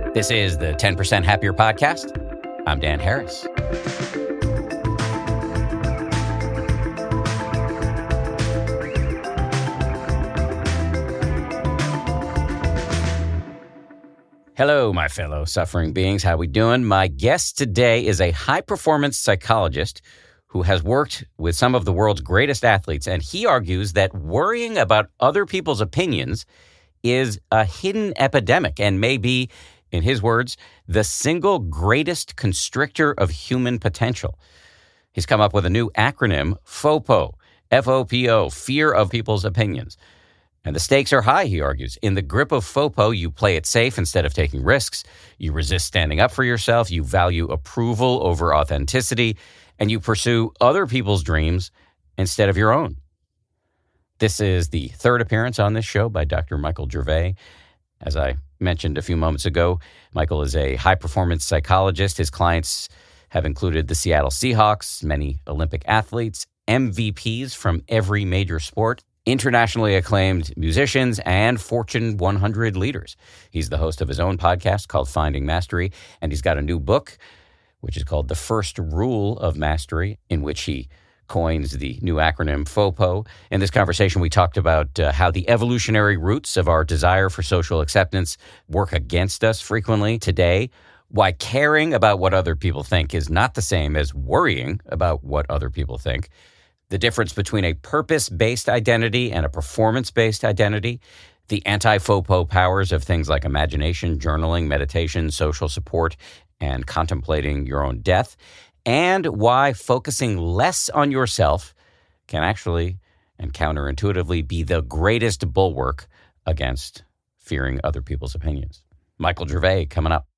This is the 10% Happier Podcast. I'm Dan Harris. Hello, my fellow suffering beings. How we doing? My guest today is a high-performance psychologist who has worked with some of the world's greatest athletes, and he argues that worrying about other people's opinions is a hidden epidemic and may be, in his words, the single greatest constrictor of human potential. He's come up with a new acronym, FOPO, F-O-P-O, fear of people's opinions. And the stakes are high, he argues. In the grip of FOPO, you play it safe instead of taking risks. You resist standing up for yourself. You value approval over authenticity. And you pursue other people's dreams instead of your own. This is the third appearance on this show by Dr. Michael Gervais. As I mentioned a few moments ago, Michael is a high-performance psychologist. His clients have included the Seattle Seahawks, many Olympic athletes, MVPs from every major sport, internationally acclaimed musicians, and Fortune 100 leaders. He's the host of his own podcast called Finding Mastery, and he's got a new book, which is called The First Rule of Mastery, in which he coins the new acronym FOPO. In this conversation, we talked about how the evolutionary roots of our desire for social acceptance work against us frequently today, why caring about what other people think is not the same as worrying about what other people think, the difference between a purpose-based identity and a performance-based identity, the anti-FOPO powers of things like imagination, journaling, meditation, social support, and contemplating your own death, and why focusing less on yourself can actually and counterintuitively be the greatest bulwark against fearing other people's opinions. Michael Gervais coming up.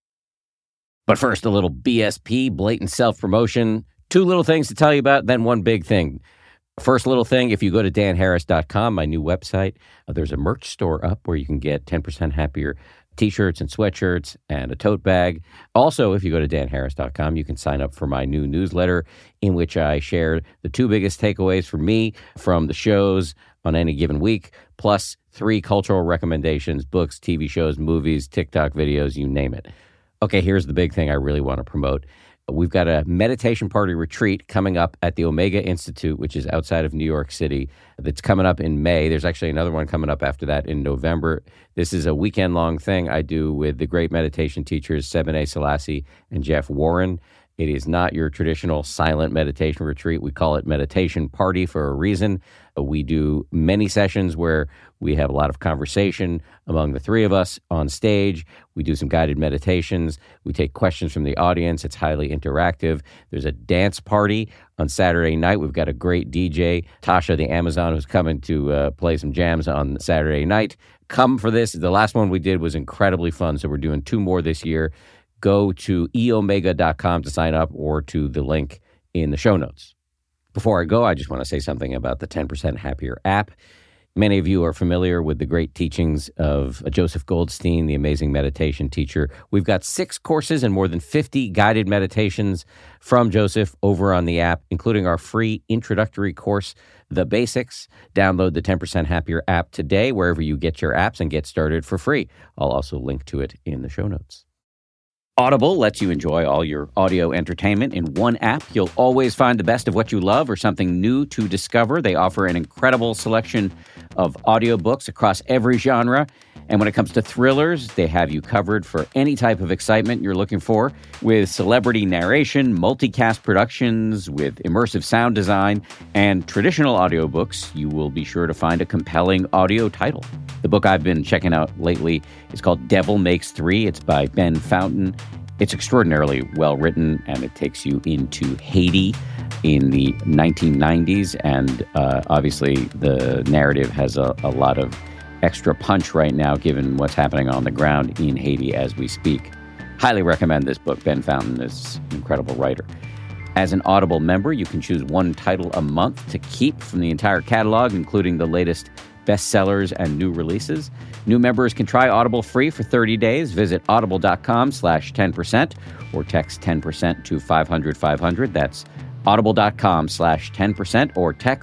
But first, a little BSP, blatant self-promotion. Two little things to tell you about, then one big thing. First little thing, if you go to danharris.com, my new website, there's a merch store up where you can get 10% happier T-shirts and sweatshirts and a tote bag. Also, if you go to danharris.com, you can sign up for my new newsletter in which I share the two biggest takeaways for me from the shows on any given week, plus 3 cultural recommendations, books, TV shows, movies, TikTok videos, you name it. Okay, here's the big thing I really want to promote. We've got a meditation party retreat coming up at the Omega Institute, which is outside of New York City. That's coming up in May. There's actually another one coming up after that in November. This is a weekend-long thing I do with the great meditation teachers, Sebene Selassie and Jeff Warren. It is not your traditional silent meditation retreat. We call it meditation party for a reason. We do many sessions where we have a lot of conversation among the three of us on stage. We do some guided meditations. We take questions from the audience. It's highly interactive. There's a dance party on Saturday night. We've got a great DJ, Tasha the Amazon, who's coming to play some jams on Saturday night. Come for this. The last one we did was incredibly fun, so we're doing 2 more this year. Go to eomega.com to sign up or to the link in the show notes. Before I go, I just want to say something about the 10% Happier app. Many of you are familiar with the great teachings of Joseph Goldstein, the amazing meditation teacher. We've got 6 courses and more than 50 guided meditations from Joseph over on the app, including our free introductory course, The Basics. Download the 10% Happier app today, wherever you get your apps, and get started for free. I'll also link to it in the show notes. Audible lets you enjoy all your audio entertainment in one app. You'll always find the best of what you love or something new to discover. They offer an incredible selection of audiobooks across every genre. And when it comes to thrillers, they have you covered for any type of excitement you're looking for, with celebrity narration, multicast productions, with immersive sound design, and traditional audiobooks. You will be sure to find a compelling audio title. The book I've been checking out lately is called Devil Makes 3. It's by Ben Fountain. It's extraordinarily well written, and it takes you into Haiti in the 1990s. And obviously, the narrative has a lot of extra punch right now, given what's happening on the ground in Haiti as we speak. Highly recommend this book. Ben Fountain is an incredible writer. As an Audible member, you can choose 1 title a month to keep from the entire catalog, including the latest bestsellers and new releases. New members can try Audible free for 30 days. Visit audible.com/10% or text 10% to 500-500. That's audible.com/10% or text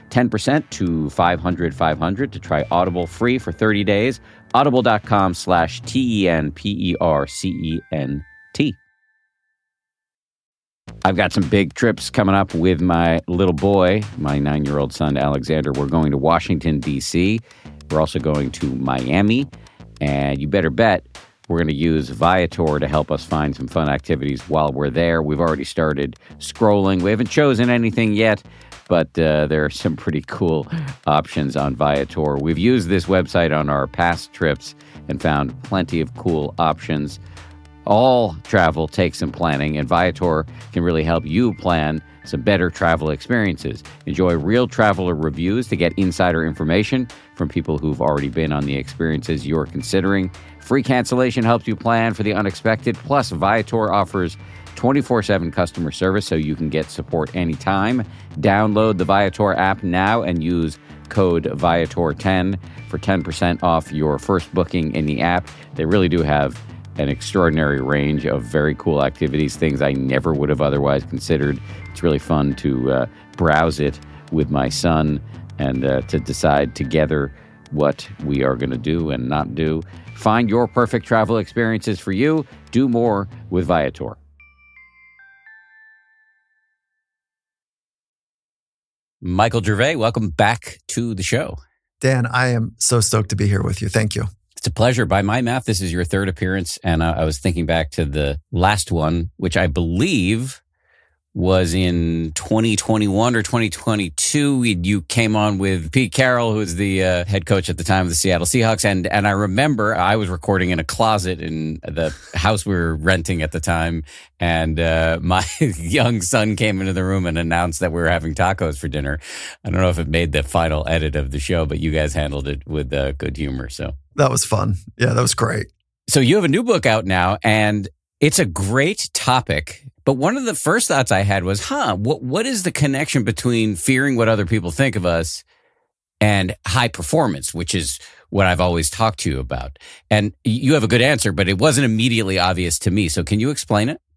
10% to 500 to try Audible free for 30 days. Audible.com/TENPERCENT. I've got some big trips coming up with my little boy, my 9-year-old son, Alexander. We're going to Washington, D.C. We're also going to Miami. And you better bet we're going to use Viator to help us find some fun activities while we're there. We've already started scrolling. We haven't chosen anything yet, but there are some pretty cool options on Viator. We've used this website on our past trips and found plenty of cool options. All travel takes some planning, and Viator can really help you plan some better travel experiences. Enjoy real traveler reviews to get insider information from people who've already been on the experiences you're considering. Free cancellation helps you plan for the unexpected. Plus, Viator offers 24/7 customer service so you can get support anytime. Download the Viator app now and use code Viator10 for 10% off your first booking in the app. They really do have an extraordinary range of very cool activities, things I never would have otherwise considered. It's really fun to browse it with my son and to decide together what we are going to do and not do. Find your perfect travel experiences for you. Do more with Viator. Michael Gervais, welcome back to the show. Dan, I am so stoked to be here with you. Thank you. It's a pleasure. By my math, this is your third appearance. And I was thinking back to the last one, which I believe was in 2021 or 2022. You came on with Pete Carroll, who was the head coach at the time of the Seattle Seahawks. And I remember I was recording in a closet in the house we were renting at the time. And my young son came into the room and announced that we were having tacos for dinner. I don't know if it made the final edit of the show, but you guys handled it with good humor. So that was fun. Yeah, that was great. So you have a new book out now, and it's a great topic. But one of the first thoughts I had was, what is the connection between fearing what other people think of us and high performance, which is what I've always talked to you about? And you have a good answer, but it wasn't immediately obvious to me. So can you explain it?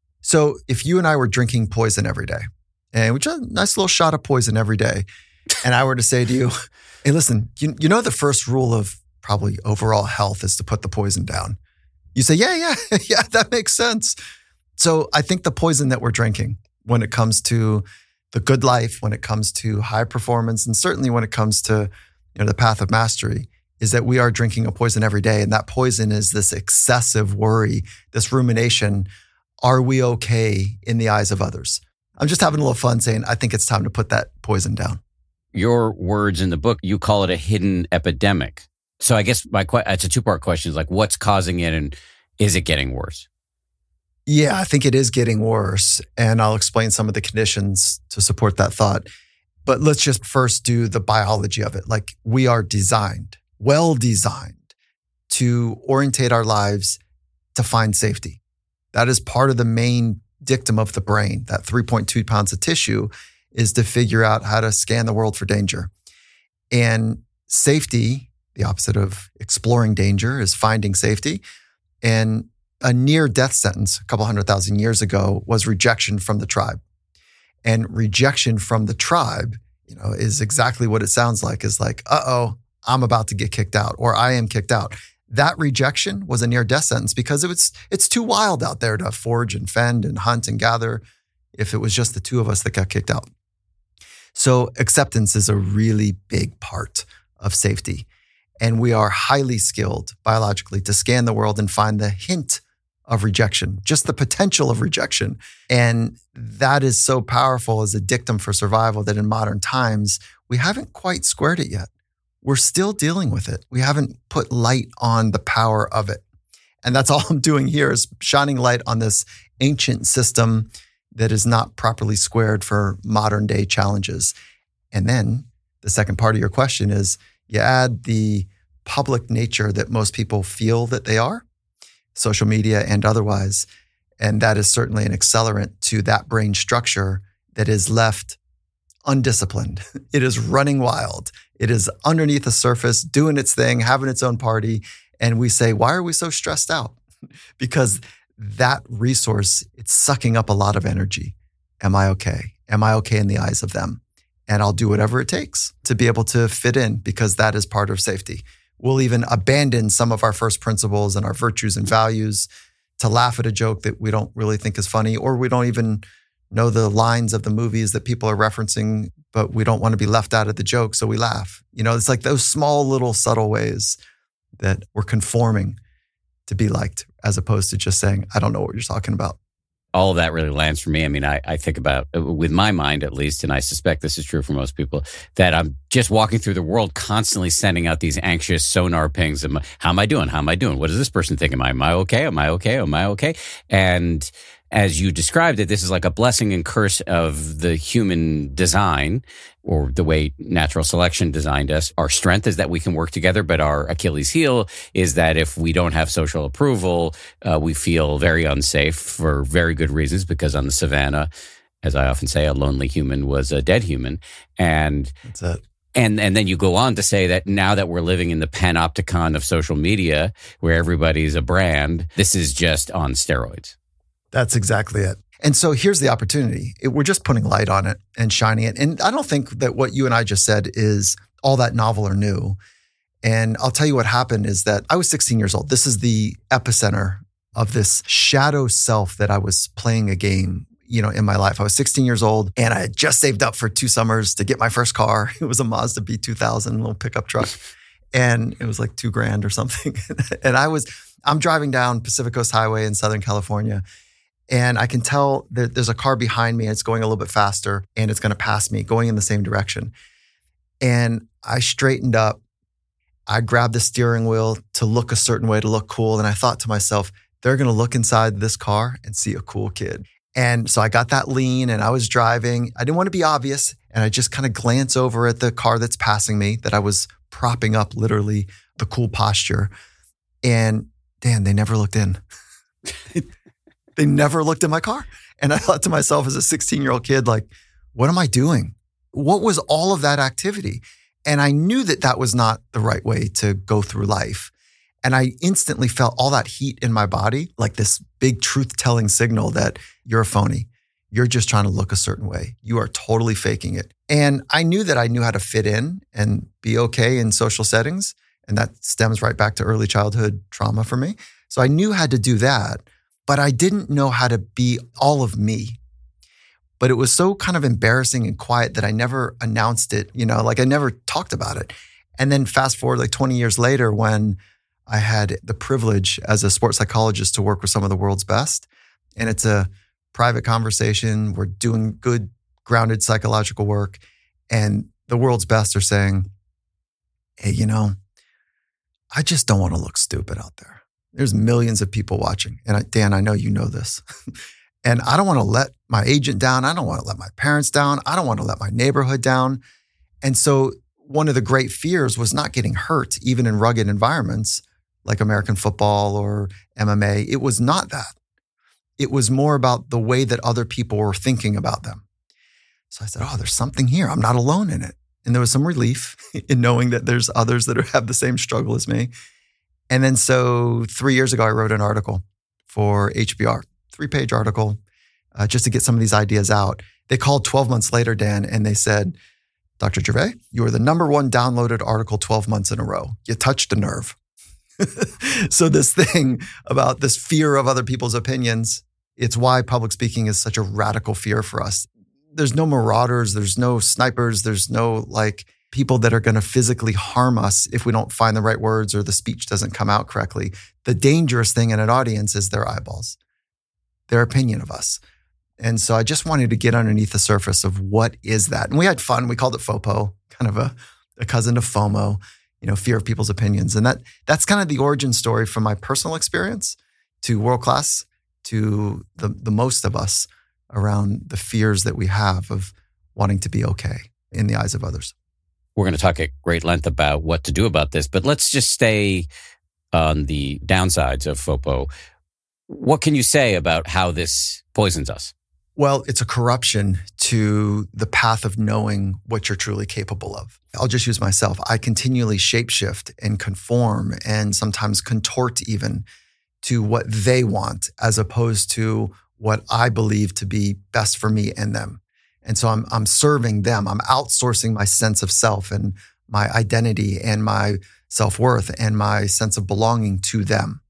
So if you and I were drinking poison every day, and which is a nice little shot of poison every day, and I were to say to you, hey, listen, you know the first rule of probably overall health is to put the poison down. You say, yeah, that makes sense. So I think the poison that we're drinking when it comes to the good life, when it comes to high performance, and certainly when it comes to the path of mastery, is that we are drinking a poison every day. And that poison is this excessive worry, this rumination. Are we okay in the eyes of others? I'm just having a little fun saying, I think it's time to put that poison down. Your words in the book, you call it a hidden epidemic. So I guess it's a two-part question. It's like, what's causing it and is it getting worse? Yeah, I think it is getting worse. And I'll explain some of the conditions to support that thought. But let's just first do the biology of it. Like, we are well designed to orientate our lives to find safety. That is part of the main dictum of the brain. That 3.2 pounds of tissue is to figure out how to scan the world for danger. And safety, the opposite of exploring danger, is finding safety. And a near-death sentence a couple 100,000 years ago was rejection from the tribe. And rejection from the tribe, is exactly what it sounds like, is like, I'm about to get kicked out, or I am kicked out. That rejection was a near-death sentence because it's too wild out there to forage and fend and hunt and gather if it was just the two of us that got kicked out. So acceptance is a really big part of safety. And we are highly skilled biologically to scan the world and find the hint of rejection, just the potential of rejection. And that is so powerful as a dictum for survival that in modern times, we haven't quite squared it yet. We're still dealing with it. We haven't put light on the power of it. And that's all I'm doing here is shining light on this ancient system that is not properly squared for modern day challenges. And then the second part of your question is, you add the public nature that most people feel that they are, social media and otherwise, and that is certainly an accelerant to that brain structure that is left undisciplined. It is running wild. It is underneath the surface, doing its thing, having its own party. And we say, why are we so stressed out? Because that resource, it's sucking up a lot of energy. Am I okay? Am I okay in the eyes of them? And I'll do whatever it takes to be able to fit in because that is part of safety. We'll even abandon some of our first principles and our virtues and values to laugh at a joke that we don't really think is funny, or we don't even know the lines of the movies that people are referencing, but we don't want to be left out of the joke, so we laugh. It's like those small little subtle ways that we're conforming to be liked, as opposed to just saying, I don't know what you're talking about. All of that really lands for me. I mean, I think about, with my mind at least, and I suspect this is true for most people, that I'm just walking through the world constantly sending out these anxious sonar pings. How am I doing? How am I doing? What does this person think? Am I okay? Am I okay? Am I okay? And as you described it, this is like a blessing and curse of the human design, or the way natural selection designed us. Our strength is that we can work together, but our Achilles heel is that if we don't have social approval, we feel very unsafe for very good reasons, because on the savannah, as I often say, a lonely human was a dead human. And that's it. And then you go on to say that now that we're living in the panopticon of social media, where everybody's a brand, this is just on steroids. That's exactly it. And so here's the opportunity. We're just putting light on it and shining it. And I don't think that what you and I just said is all that novel or new. And I'll tell you what happened is that I was 16 years old. This is the epicenter of this shadow self that I was playing a game, in my life. I was 16 years old and I had just saved up for 2 summers to get my first car. It was a Mazda B2000, little pickup truck. And it was like $2,000 or something. And I'm driving down Pacific Coast Highway in Southern California. And I can tell that there's a car behind me and it's going a little bit faster and it's going to pass me going in the same direction. And I straightened up. I grabbed the steering wheel to look a certain way, to look cool. And I thought to myself, they're going to look inside this car and see a cool kid. And so I got that lean and I was driving. I didn't want to be obvious. And I just kind of glance over at the car that's passing me, that I was propping up, literally the cool posture. And Dan, they never looked in. They never looked at my car. And I thought to myself as a 16-year-old kid, like, what am I doing? What was all of that activity? And I knew that that was not the right way to go through life. And I instantly felt all that heat in my body, like this big truth-telling signal that you're a phony. You're just trying to look a certain way. You are totally faking it. And I knew that I knew how to fit in and be okay in social settings. And that stems right back to early childhood trauma for me. So I knew how to do that. But I didn't know how to be all of me. But it was so kind of embarrassing and quiet that I never announced it, like I never talked about it. And then fast forward like 20 years later, when I had the privilege as a sports psychologist to work with some of the world's best, and it's a private conversation, we're doing good, grounded psychological work, and the world's best are saying, hey, I just don't want to look stupid out there. There's millions of people watching. And Dan, I know you know this. And I don't want to let my agent down. I don't want to let my parents down. I don't want to let my neighborhood down. And so one of the great fears was not getting hurt, even in rugged environments like American football or MMA. It was not that. It was more about the way that other people were thinking about them. So I said, there's something here. I'm not alone in it. And there was some relief in knowing that there's others that have the same struggle as me. And then so 3 years ago, I wrote an article for HBR, 3-page article, just to get some of these ideas out. They called 12 months later, Dan, and they said, Dr. Gervais, you were the #1 downloaded article 12 months in a row. You touched a nerve. So this thing about this fear of other people's opinions, it's why public speaking is such a radical fear for us. There's no marauders, there's no snipers, there's no people that are going to physically harm us if we don't find the right words or the speech doesn't come out correctly. The dangerous thing in an audience is their eyeballs, their opinion of us. And so I just wanted to get underneath the surface of what is that. And we had fun. We called it FOPO, kind of a cousin to FOMO, fear of people's opinions. And that's kind of the origin story from my personal experience to world class, to the most of us around the fears that we have of wanting to be okay in the eyes of others. We're going to talk at great length about what to do about this, but let's just stay on the downsides of FOPO. What can you say about how this poisons us? Well, it's a corruption to the path of knowing what you're truly capable of. I'll just use myself. I continually shapeshift and conform and sometimes contort even to what they want as opposed to what I believe to be best for me and them. And so I'm serving them. I'm outsourcing my sense of self and my identity and my self-worth and my sense of belonging to them.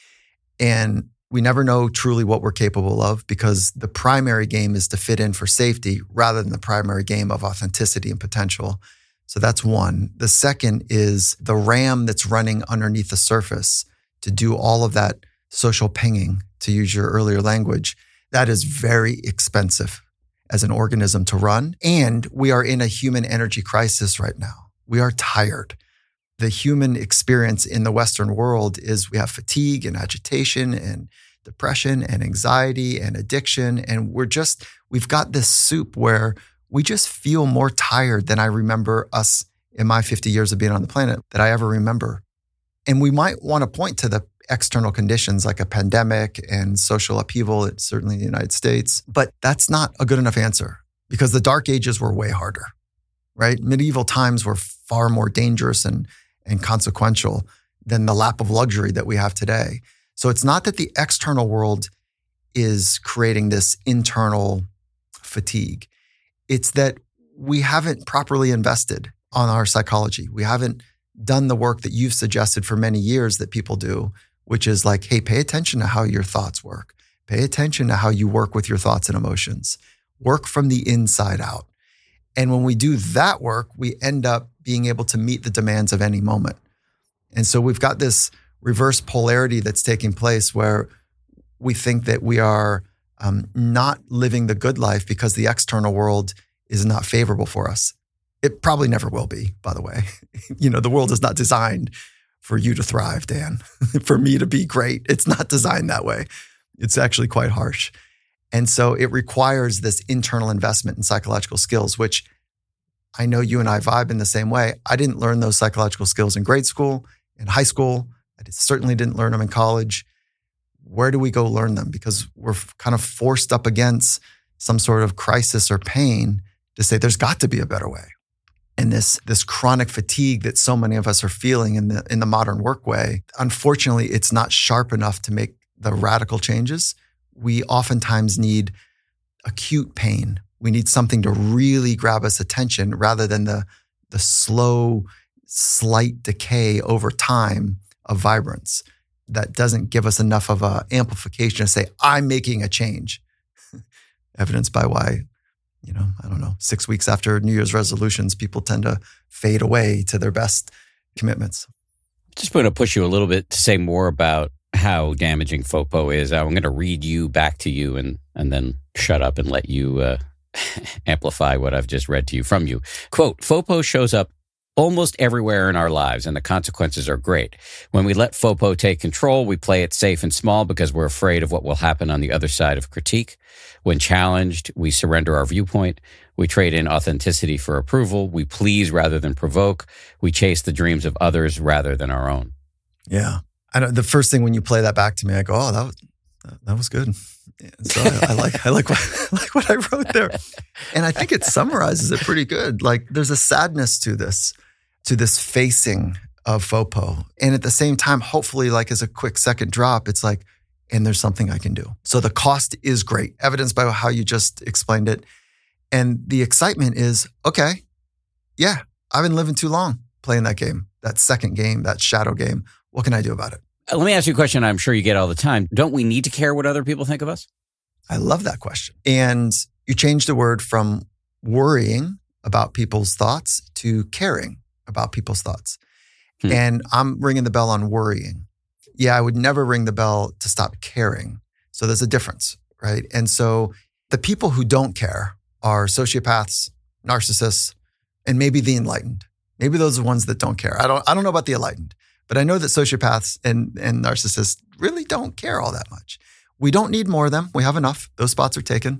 And we never know truly what we're capable of because the primary game is to fit in for safety rather than the primary game of authenticity and potential. So that's one. The second is the RAM that's running underneath the surface to do all of that social pinging, to use your earlier language. That is very expensive as an organism to run. And we are in a human energy crisis right now. We are tired. The human experience in the Western world is we have fatigue and agitation and depression and anxiety and addiction. And we've got this soup where we just feel more tired than I remember us in my 50 years of being on the planet that I ever remember. And we might want to point to the external conditions like a pandemic and social upheaval, certainly in the United States. But that's not a good enough answer because the Dark Ages were way harder, right? Medieval times were far more dangerous and consequential than the lap of luxury that we have today. So it's not that the external world is creating this internal fatigue. It's that we haven't properly invested on our psychology. We haven't done the work that you've suggested for many years that people do, which is like, hey, pay attention to how your thoughts work. Pay attention to how you work with your thoughts and emotions. Work from the inside out. And when we do that work, we end up being able to meet the demands of any moment. And so we've got this reverse polarity that's taking place where we think that we are not living the good life because the external world is not favorable for us. It probably never will be, by the way. The world is not designed for you to thrive, Dan, for me to be great. It's not designed that way. It's actually quite harsh. And so it requires this internal investment in psychological skills, which I know you and I vibe in the same way. I didn't learn those psychological skills in grade school, in high school. I certainly didn't learn them in college. Where do we go learn them? Because we're kind of forced up against some sort of crisis or pain to say there's got to be a better way. And this chronic fatigue that so many of us are feeling in the modern work way, unfortunately, it's not sharp enough to make the radical changes. We oftentimes need acute pain. We need something to really grab us attention rather than the slow, slight decay over time of vibrance that doesn't give us enough of an amplification to say, I'm making a change. Evidenced by why, 6 weeks after New Year's resolutions, people tend to fade away to their best commitments. Just want to push you a little bit to say more about how damaging FOPO is. I'm going to read you back to you and then shut up and let you amplify what I've just read to you from you. Quote, FOPO shows up almost everywhere in our lives, and the consequences are great. When we let FOPO take control, we play it safe and small because we're afraid of what will happen on the other side of critique. When challenged, we surrender our viewpoint. We trade in authenticity for approval. We please rather than provoke. We chase the dreams of others rather than our own. Yeah. I know the first thing when you play that back to me, I go, oh, that was good. So I like what I wrote there. And I think it summarizes it pretty good. Like there's a sadness to this facing of FOPO. And at the same time, hopefully like as a quick second drop, it's like, and there's something I can do. So the cost is great, evidenced by how you just explained it. And the excitement is, okay, yeah, I've been living too long playing that game, that second game, that shadow game. What can I do about it? Let me ask you a question I'm sure you get all the time. Don't we need to care what other people think of us? I love that question. And you changed the word from worrying about people's thoughts to caring about people's thoughts. And I'm ringing the bell on worrying. Yeah, I would never ring the bell to stop caring. So there's a difference, right? And so the people who don't care are sociopaths, narcissists, and maybe the enlightened. Maybe those are the ones that don't care. I don't know about the enlightened, but I know that sociopaths and narcissists really don't care all that much. We don't need more of them. We have enough. Those spots are taken.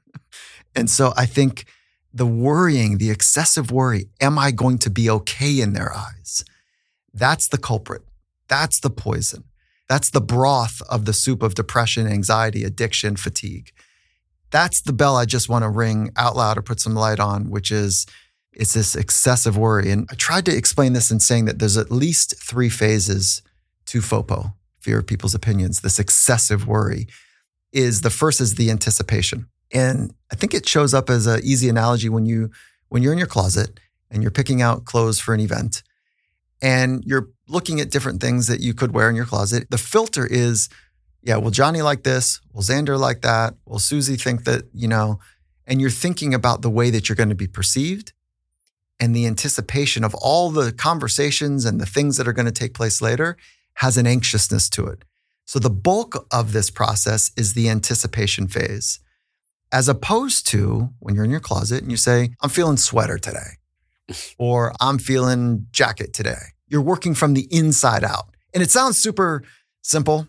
And so I think the worrying, the excessive worry, am I going to be okay in their eyes? That's the culprit. That's the poison. That's the broth of the soup of depression, anxiety, addiction, fatigue. That's the bell I just want to ring out loud or put some light on, which is it's this excessive worry. And I tried to explain this in saying that there's at least 3 phases to FOPO, fear of people's opinions. This excessive worry is the first is the anticipation. And I think it shows up as an easy analogy when you're in your closet and you're picking out clothes for an event and you're looking at different things that you could wear in your closet. The filter is, will Johnny like this? Will Xander like that? Will Susie think that, and you're thinking about the way that you're going to be perceived and the anticipation of all the conversations and the things that are going to take place later has an anxiousness to it. So the bulk of this process is the anticipation phase, as opposed to when you're in your closet and you say, I'm feeling sweater today, or I'm feeling jacket today. You're working from the inside out. And it sounds super simple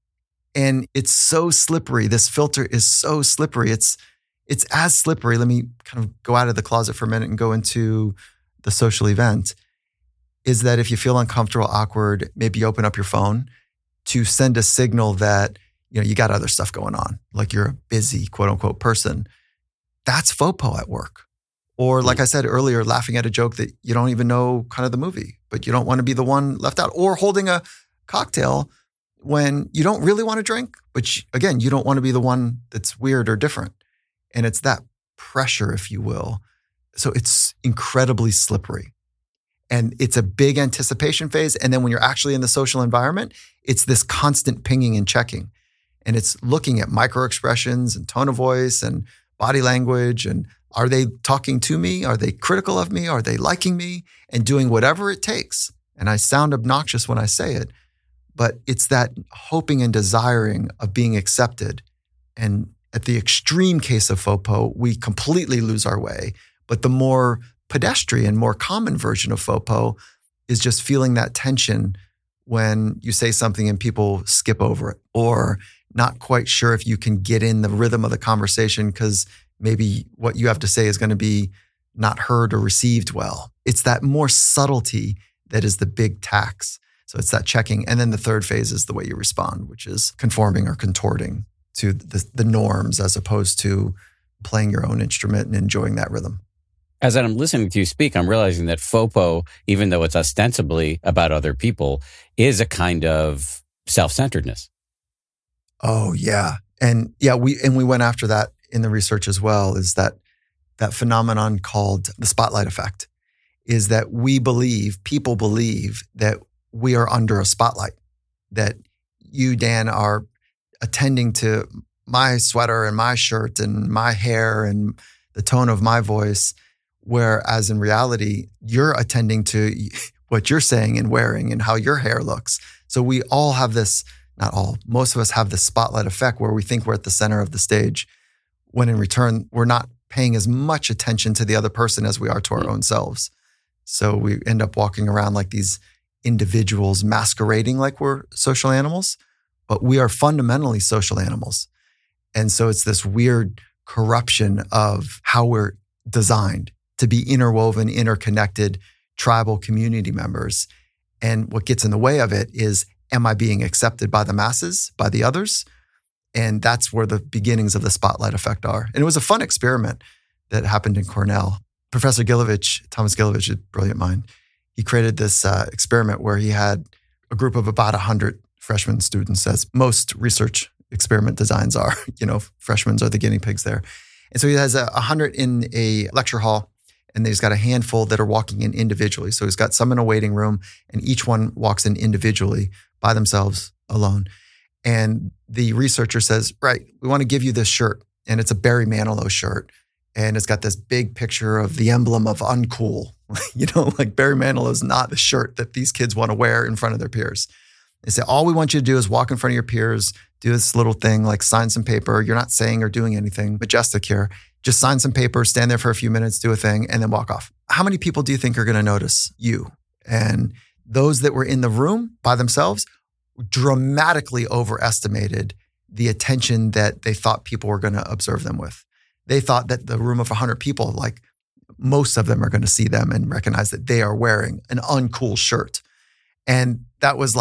and it's so slippery. This filter is so slippery. It's as slippery. Let me kind of go out of the closet for a minute and go into the social event. Is that if you feel uncomfortable, awkward, maybe you open up your phone to send a signal that, you got other stuff going on, like you're a busy, quote unquote, person. That's FOPO at work. Or like I said earlier, laughing at a joke that you don't even know kind of the movie, but you don't want to be the one left out. Or holding a cocktail when you don't really want to drink, but again, you don't want to be the one that's weird or different. And it's that pressure, if you will. So it's incredibly slippery. And it's a big anticipation phase. And then when you're actually in the social environment, it's this constant pinging and checking. And it's looking at micro expressions and tone of voice and body language. And are they talking to me? Are they critical of me? Are they liking me? And doing whatever it takes. And I sound obnoxious when I say it, but it's that hoping and desiring of being accepted. And at the extreme case of FOPO, we completely lose our way. But the more pedestrian, more common version of FOPO is just feeling that tension when you say something and people skip over it, or not quite sure if you can get in the rhythm of the conversation because maybe what you have to say is going to be not heard or received well. It's that more subtlety that is the big tax. So it's that checking. And then the third phase is the way you respond, which is conforming or contorting to the norms as opposed to playing your own instrument and enjoying that rhythm. As I'm listening to you speak, I'm realizing that FOPO, even though it's ostensibly about other people, is a kind of self-centeredness. Oh, yeah. And we went after that in the research as well, is that phenomenon called the spotlight effect, is that people believe that we are under a spotlight, that you, Dan, are attending to my sweater and my shirt and my hair and the tone of my voice, whereas in reality, you're attending to what you're saying and wearing and how your hair looks. So we all have this, not all, most of us have this spotlight effect where we think we're at the center of the stage, when in return, we're not paying as much attention to the other person as we are to our own selves. So we end up walking around like these individuals masquerading like we're social animals, but we are fundamentally social animals. And so it's this weird corruption of how we're designed to be interwoven, interconnected, tribal community members. And what gets in the way of it is, am I being accepted by the masses, by the others? And that's where the beginnings of the spotlight effect are. And it was a fun experiment that happened in Cornell. Professor Gilovich, Thomas Gilovich, a brilliant mind, he created this experiment where he had a group of about 100 freshman students, as most research experiment designs are. Freshmen are the guinea pigs there. And so he has 100 in a lecture hall, and he's got a handful that are walking in individually. So he's got some in a waiting room, and each one walks in individually by themselves, alone. And the researcher says, right, we want to give you this shirt. And it's a Barry Manilow shirt. And it's got this big picture of the emblem of uncool. Like Barry Manilow is not the shirt that these kids want to wear in front of their peers. They say, all we want you to do is walk in front of your peers, do this little thing, like sign some paper. You're not saying or doing anything majestic here. Just sign some paper, stand there for a few minutes, do a thing, and then walk off. How many people do you think are going to notice you? And those that were in the room by themselves dramatically overestimated the attention that they thought people were going to observe them with. They thought that the room of 100 people, like most of them are going to see them and recognize that they are wearing an uncool shirt. And that was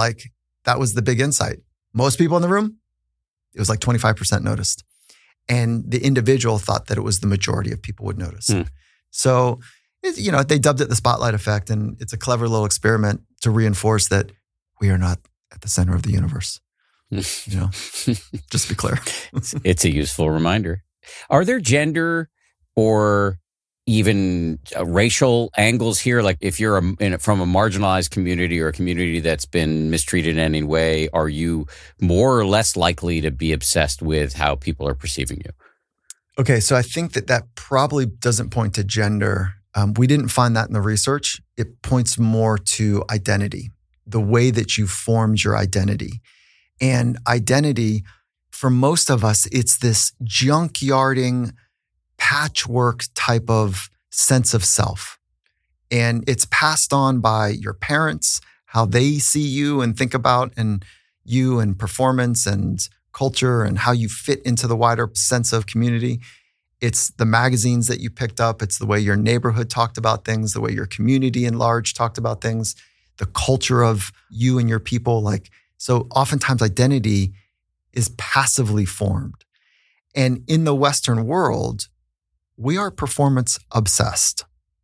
the big insight. Most people in the room, it was like 25% noticed. And the individual thought that it was the majority of people would notice. So, they dubbed it the spotlight effect. And it's a clever little experiment to reinforce that we are not at the center of the universe. Just to be clear. It's a useful reminder. Are there gender or even racial angles here? Like if you're from a marginalized community or a community that's been mistreated in any way, are you more or less likely to be obsessed with how people are perceiving you? Okay, so I think that probably doesn't point to gender. We didn't find that in the research. It points more to identity, the way that you formed your identity. And identity, for most of us, it's this junkyarding, patchwork type of sense of self. And it's passed on by your parents, how they see you and think about and you and performance and culture and how you fit into the wider sense of community. It's the magazines that you picked up. It's the way your neighborhood talked about things, the way your community in large talked about things, the culture of you and your people. So oftentimes identity is passively formed. And in the Western world, we are performance obsessed.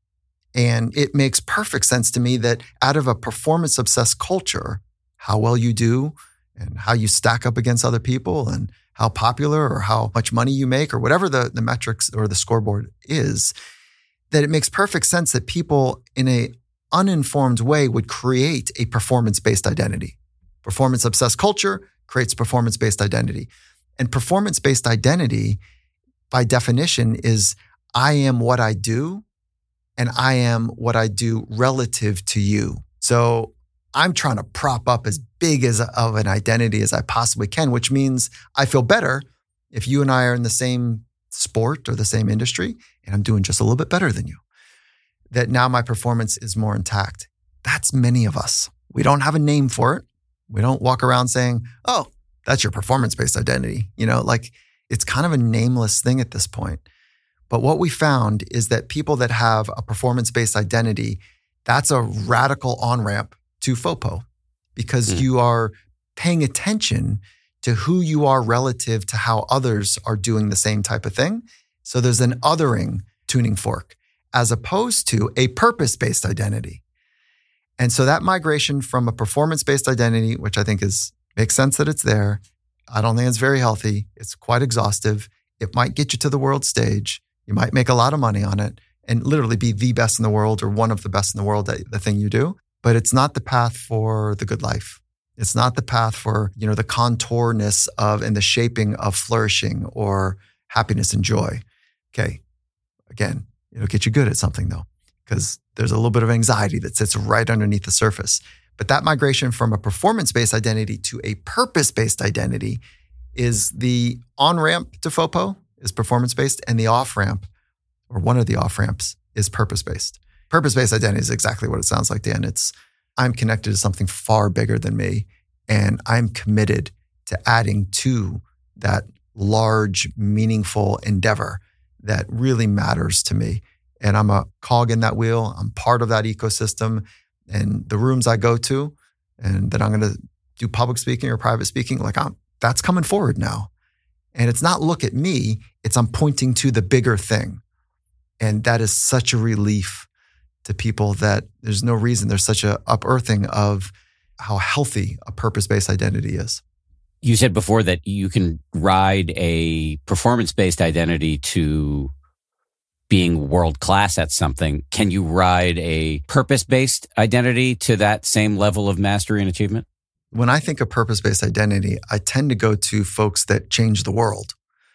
And it makes perfect sense to me that out of a performance obsessed culture, how well you do and how you stack up against other people and how popular or how much money you make or whatever the metrics or the scoreboard is, that it makes perfect sense that people in a uninformed way would create a performance-based identity. Performance-obsessed culture creates performance-based identity. And performance-based identity, by definition, is I am what I do and I am what I do relative to you. So I'm trying to prop up as big of an identity as I possibly can, which means I feel better if you and I are in the same sport or the same industry and I'm doing just a little bit better than you. That now my performance is more intact. That's many of us. We don't have a name for it. We don't walk around saying, oh, that's your performance-based identity. It's kind of a nameless thing at this point. But what we found is that people that have a performance-based identity, that's a radical on-ramp to FOPO because you are paying attention to who you are relative to how others are doing the same type of thing. So there's an othering tuning fork as opposed to a purpose-based identity. And so that migration from a performance-based identity, which I think makes sense that it's there. I don't think it's very healthy. It's quite exhaustive. It might get you to the world stage. You might make a lot of money on it and literally be the best in the world or one of the best in the world at the thing you do. But it's not the path for the good life. It's not the path for, the contourness of and the shaping of flourishing or happiness and joy. Okay. Again, it'll get you good at something though, because there's a little bit of anxiety that sits right underneath the surface. But that migration from a performance-based identity to a purpose-based identity is the on-ramp to FOPO is performance-based and the off-ramp or one of the off-ramps is purpose-based. Purpose-based identity is exactly what it sounds like, Dan. It's I'm connected to something far bigger than me and I'm committed to adding to that large, meaningful endeavor that really matters to me. And I'm a cog in that wheel. I'm part of that ecosystem. And the rooms I go to and that I'm going to do public speaking or private speaking, that's coming forward now. And it's not look at me, it's I'm pointing to the bigger thing. And that is such a relief to people that there's no reason there's such a unearthing of how healthy a purpose-based identity is. You said before that you can ride a performance-based identity to being world-class at something. Can you ride a purpose-based identity to that same level of mastery and achievement? When I think of purpose-based identity, I tend to go to folks that changed the world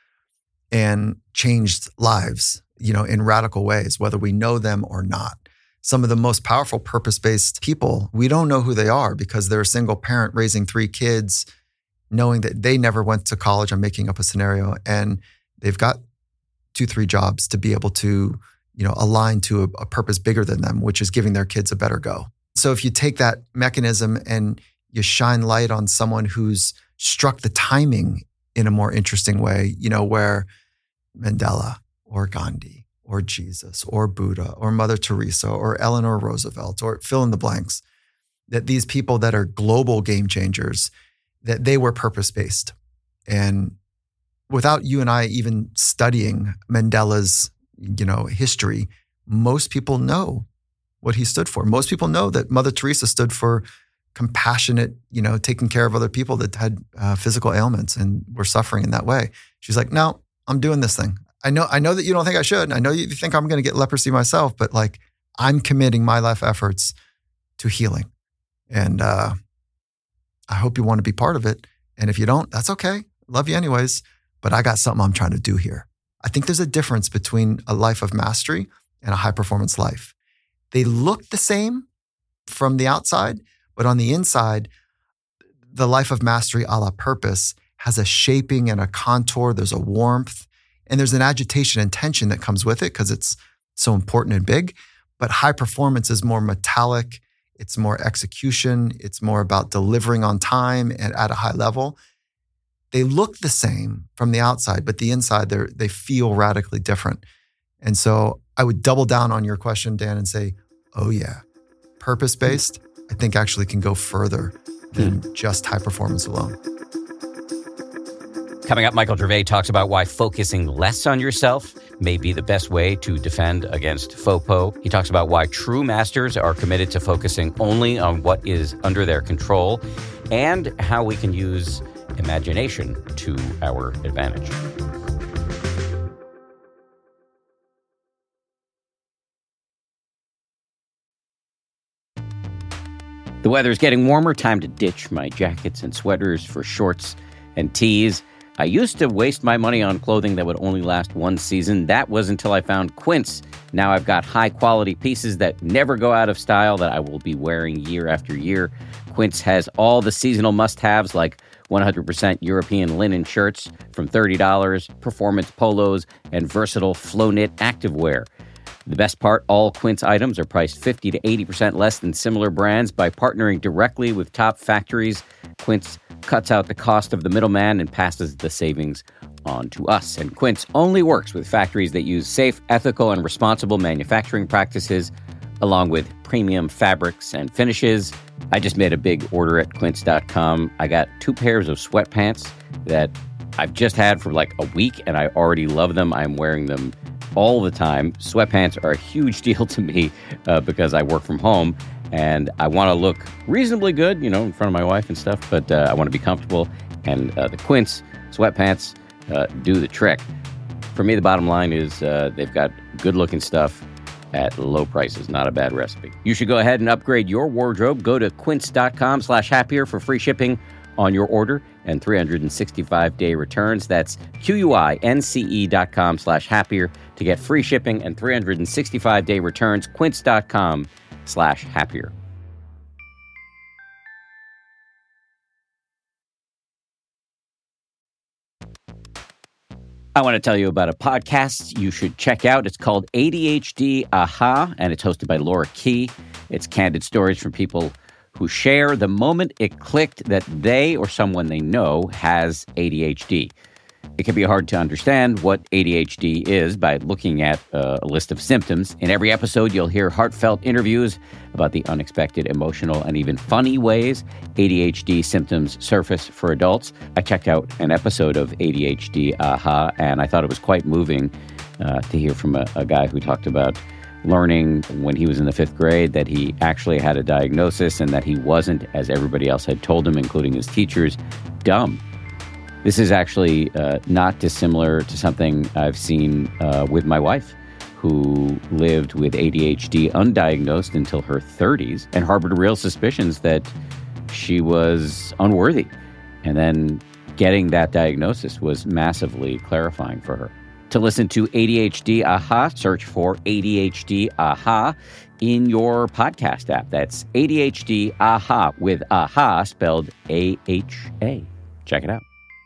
and changed lives, in radical ways, whether we know them or not. Some of the most powerful purpose-based people, we don't know who they are because they're a single parent raising 3 kids, knowing that they never went to college. I'm making up a scenario, and they've got 2-3 jobs to be able to, align to a purpose bigger than them, which is giving their kids a better go. So if you take that mechanism and you shine light on someone who's struck the timing in a more interesting way, where Mandela or Gandhi or Jesus or Buddha or Mother Teresa or Eleanor Roosevelt or fill in the blanks, that these people that are global game changers, that they were purpose-based. And without you and I even studying Mandela's, history, most people know what he stood for. Most people know that Mother Teresa stood for compassionate, taking care of other people that had physical ailments and were suffering in that way. She's like, no, I'm doing this thing. I know that you don't think I should. I know you think I'm going to get leprosy myself, but like I'm committing my life efforts to healing. And I hope you want to be part of it. And if you don't, that's okay. Love you anyways. But I got something I'm trying to do here. I think there's a difference between a life of mastery and a high performance life. They look the same from the outside, but on the inside, the life of mastery a la purpose has a shaping and a contour. There's a warmth and there's an agitation and tension that comes with it because it's so important and big. But high performance is more metallic. It's more execution. It's more about delivering on time and at a high level. They look the same from the outside, but the inside, they feel radically different. And so I would double down on your question, Dan, and say, oh yeah, purpose-based, I think actually can go further than just high performance alone. Coming up, Michael Gervais talks about why focusing less on yourself may be the best way to defend against FOPO. He talks about why true masters are committed to focusing only on what is under their control and how we can use imagination to our advantage. The weather is getting warmer. Time to ditch my jackets and sweaters for shorts and tees. I used to waste my money on clothing that would only last one season. That was until I found Quince. Now I've got high-quality pieces that never go out of style that I will be wearing year after year. Quince has all the seasonal must-haves like 100% European linen shirts from $30, performance polos, and versatile flow-knit activewear. The best part, all Quince items are priced 50 to 80% less than similar brands. By partnering directly with top factories, Quince cuts out the cost of the middleman and passes the savings on to us. And Quince only works with factories that use safe, ethical, and responsible manufacturing practices, along with premium fabrics and finishes. I just made a big order at quince.com. I got 2 pairs of sweatpants that I've just had for like a week, and I already love them. I'm wearing them all the time. Sweatpants are a huge deal to me because I work from home and I want to look reasonably good, in front of my wife and stuff, but I want to be comfortable. And the Quince sweatpants do the trick. For me, the bottom line is they've got good looking stuff at low prices. Not a bad recipe. You should go ahead and upgrade your wardrobe. Go to quince.com/happier for free shipping on your order and 365-day returns. That's QUINCE.com/happier to get free shipping and 365-day returns. Quince.com/happier. I want to tell you about a podcast you should check out. It's called ADHD Aha, and it's hosted by Laura Key. It's candid stories from people who share the moment it clicked that they or someone they know has ADHD. It can be hard to understand what ADHD is by looking at a list of symptoms. In every episode, you'll hear heartfelt interviews about the unexpected, emotional, and even funny ways ADHD symptoms surface for adults. I checked out an episode of ADHD Aha, and I thought it was quite moving to hear from a guy who talked about learning when he was in the 5th grade that he actually had a diagnosis and that he wasn't, as everybody else had told him, including his teachers, dumb. This is actually not dissimilar to something I've seen with my wife, who lived with ADHD undiagnosed until her 30s and harbored real suspicions that she was unworthy. And then getting that diagnosis was massively clarifying for her. To listen to ADHD Aha, search for ADHD Aha in your podcast app. That's ADHD Aha with Aha spelled AHA. Check it out.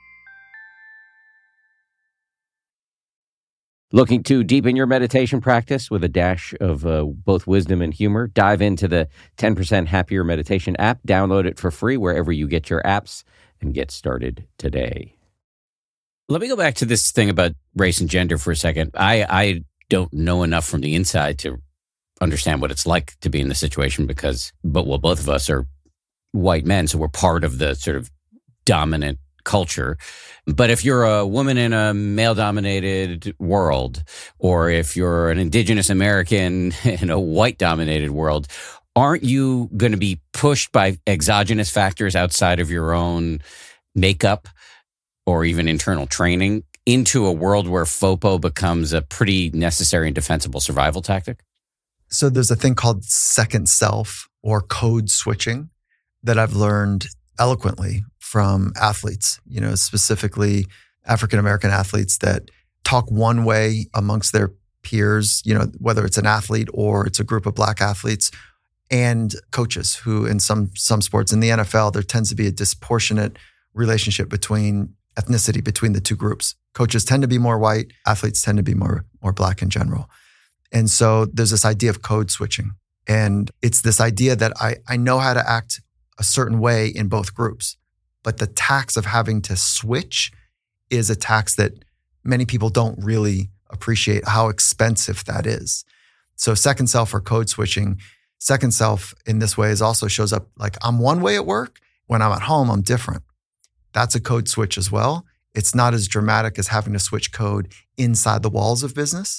Looking to deepen your meditation practice with a dash of both wisdom and humor? Dive into the 10% Happier Meditation app. Download it for free wherever you get your apps and get started today. Let me go back to this thing about race and gender for a second. I don't know enough from the inside to understand what it's like to be in this situation but both of us are white men, so we're part of the sort of dominant culture. But if you're a woman in a male-dominated world, or if you're an indigenous American in a white-dominated world, aren't you going to be pushed by exogenous factors outside of your own makeup or even internal training into a world where FOPO becomes a pretty necessary and defensible survival tactic? So there's a thing called second self or code switching that I've learned eloquently from athletes, specifically African-American athletes that talk one way amongst their peers, whether it's an athlete or it's a group of Black athletes, and coaches who in some sports, in the NFL, there tends to be a disproportionate relationship between ethnicity between the two groups. Coaches tend to be more white, athletes tend to be more Black in general. And so there's this idea of code switching. And it's this idea that I know how to act a certain way in both groups, but the tax of having to switch is a tax that many people don't really appreciate how expensive that is. So second self or code switching, second self in this way also shows up like I'm one way at work. When I'm at home, I'm different. That's a code switch as well. It's not as dramatic as having to switch code inside the walls of business.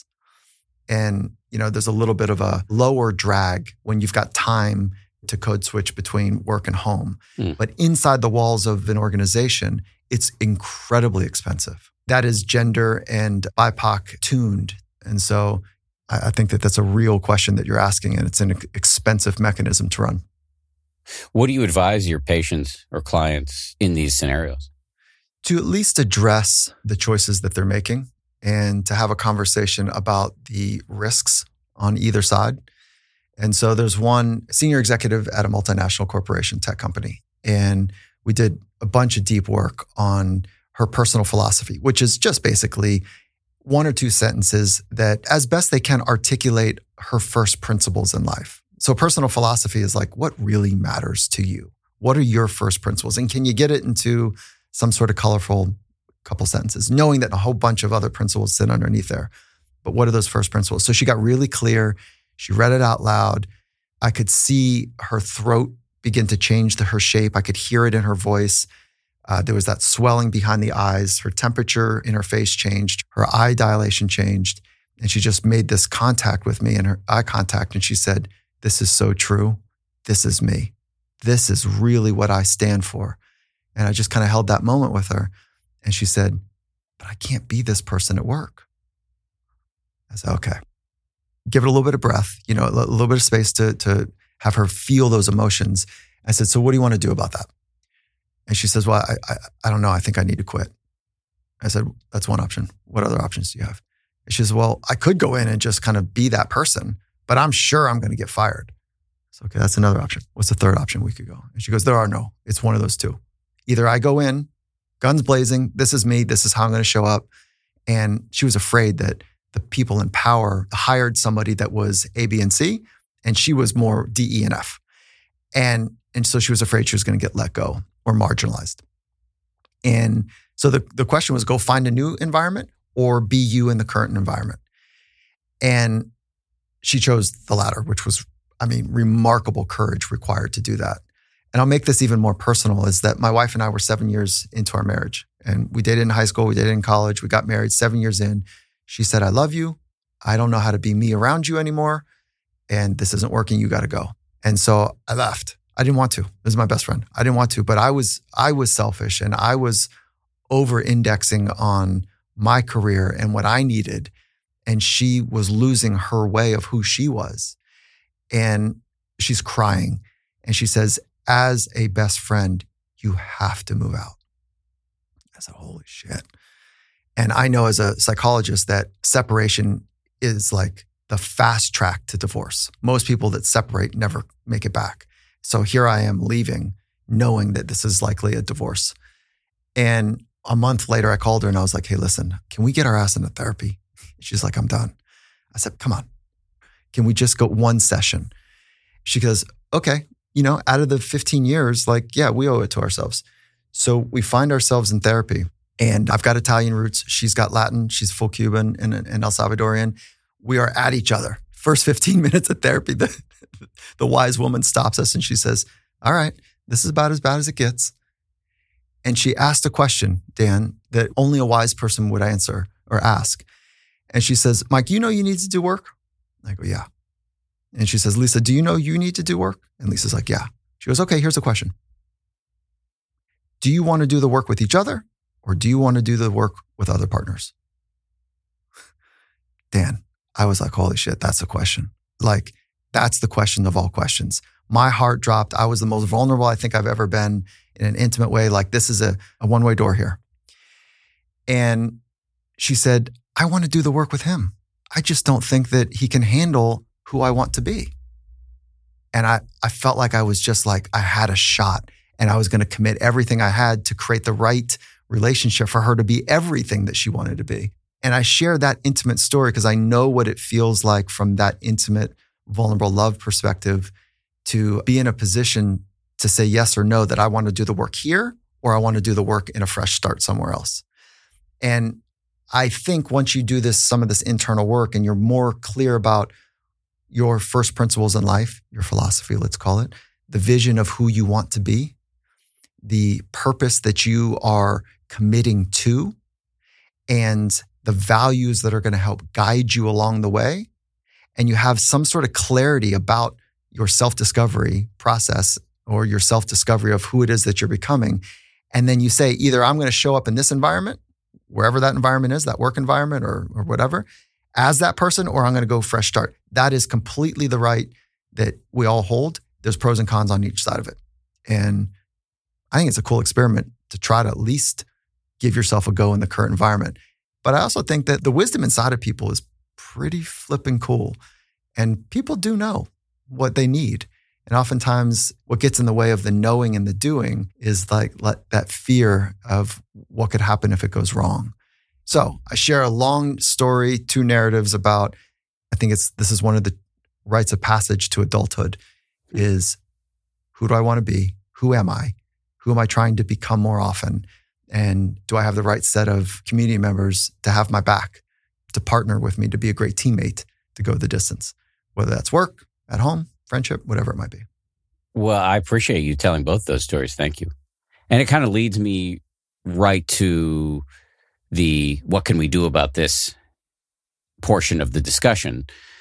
And, there's a little bit of a lower drag when you've got time to code switch between work and home. But inside the walls of an organization, it's incredibly expensive. That is gender and BIPOC tuned. And so I think that that's a real question that you're asking, and it's an expensive mechanism to run. What do you advise your patients or clients in these scenarios? To at least address the choices that they're making and to have a conversation about the risks on either side. And so there's one senior executive at a multinational corporation tech company, and we did a bunch of deep work on her personal philosophy, which is just basically one or two sentences that as best they can articulate her first principles in life. So personal philosophy is like, what really matters to you? What are your first principles? And can you get it into some sort of colorful couple sentences, knowing that a whole bunch of other principles sit underneath there. But what are those first principles? So she got really clear. She read it out loud. I could see her throat begin to change her shape. I could hear it in her voice. There was that swelling behind the eyes. Her temperature in her face changed. Her eye dilation changed. And she just made this contact with me and her eye contact. And she said, "This is so true. This is me. This is really what I stand for." And I just kind of held that moment with her. And she said, "But I can't be this person at work." I said, "Okay." Give it a little bit of breath, a little bit of space to have her feel those emotions. I said, "So what do you want to do about that?" And she says, "Well, I don't know. I think I need to quit." I said, "That's one option. What other options do you have?" And she says, "Well, I could go in and just kind of be that person, but I'm sure I'm going to get fired." So, okay, that's another option. What's the third option we could go? And she goes, "There are no. It's one of those two. Either I go in, guns blazing, this is me, this is how I'm going to show up." And she was afraid that the people in power hired somebody that was A, B, and C, and she was more D, E, and F. And so she was afraid she was going to get let go or marginalized. And so the question was, go find a new environment or be you in the current environment. And she chose the latter, which was, remarkable courage required to do that. And I'll make this even more personal, is that my wife and I were 7 years into our marriage. And we dated in high school, we dated in college, we got married 7 years in. She said, "I love you. I don't know how to be me around you anymore. And this isn't working, you got to go." And so I left. I didn't want to. This is my best friend. I didn't want to, but I was selfish, and I was over-indexing on my career and what I needed. And she was losing her way of who she was. And she's crying. And she says, "As a best friend, you have to move out." I said, "Holy shit." And I know as a psychologist that separation is like the fast track to divorce. Most people that separate never make it back. So here I am leaving, knowing that this is likely a divorce. And a month later, I called her and I was like, "Hey, listen, can we get our ass into therapy?" She's like, "I'm done." I said, "Come on. Can we just go one session?" She goes, "Okay. Out of the 15 years, we owe it to ourselves." So we find ourselves in therapy. And I've got Italian roots. She's got Latin. She's full Cuban and El Salvadorian. We are at each other. First 15 minutes of therapy, the wise woman stops us and she says, "All right, this is about as bad as it gets." And she asked a question, Dan, that only a wise person would answer or ask. And she says, "Mike, you need to do work?" I go, "Yeah." And she says, "Lisa, do you know you need to do work?" And Lisa's like, "Yeah." She goes, "Okay, here's a question. Do you want to do the work with each other? Or do you want to do the work with other partners? Dan, I was like, holy shit, that's a question. Like, that's the question of all questions. My heart dropped. I was the most vulnerable I think I've ever been in an intimate way. Like, this is a one-way door here. And she said, I want to do the work with him. I just don't think that he can handle who I want to be. And I felt like I was just like, I had a shot and I was going to commit everything I had to create the right relationship for her to be everything that she wanted to be. And I share that intimate story because I know what it feels like from that intimate, vulnerable love perspective to be in a position to say yes or no, that I want to do the work here or I want to do the work in a fresh start somewhere else. And I think once you do some of this internal work and you're more clear about your first principles in life, your philosophy, let's call it, the vision of who you want to be, the purpose that you are committing to, and the values that are going to help guide you along the way, and you have some sort of clarity about your self-discovery process or your self-discovery of who it is that you're becoming, and then you say, either I'm going to show up in this environment, wherever that environment is, that work environment or whatever, as that person, or I'm going to go fresh start. That is completely the right that we all hold. There's pros and cons on each side of it. And I think it's a cool experiment to try to at least give yourself a go in the current environment. But I also think that the wisdom inside of people is pretty flipping cool. And people do know what they need. And oftentimes what gets in the way of the knowing and the doing is like that fear of what could happen if it goes wrong. So I share a long story, 2 narratives about, I think this is one of the rites of passage to adulthood, is who do I want to be? Who am I? Who am I trying to become more often? And do I have the right set of community members to have my back, to partner with me, to be a great teammate, to go the distance, whether that's work, at home, friendship, whatever it might be. Well, I appreciate you telling both those stories. Thank you. And it kind of leads me right to the what can we do about this portion of the discussion.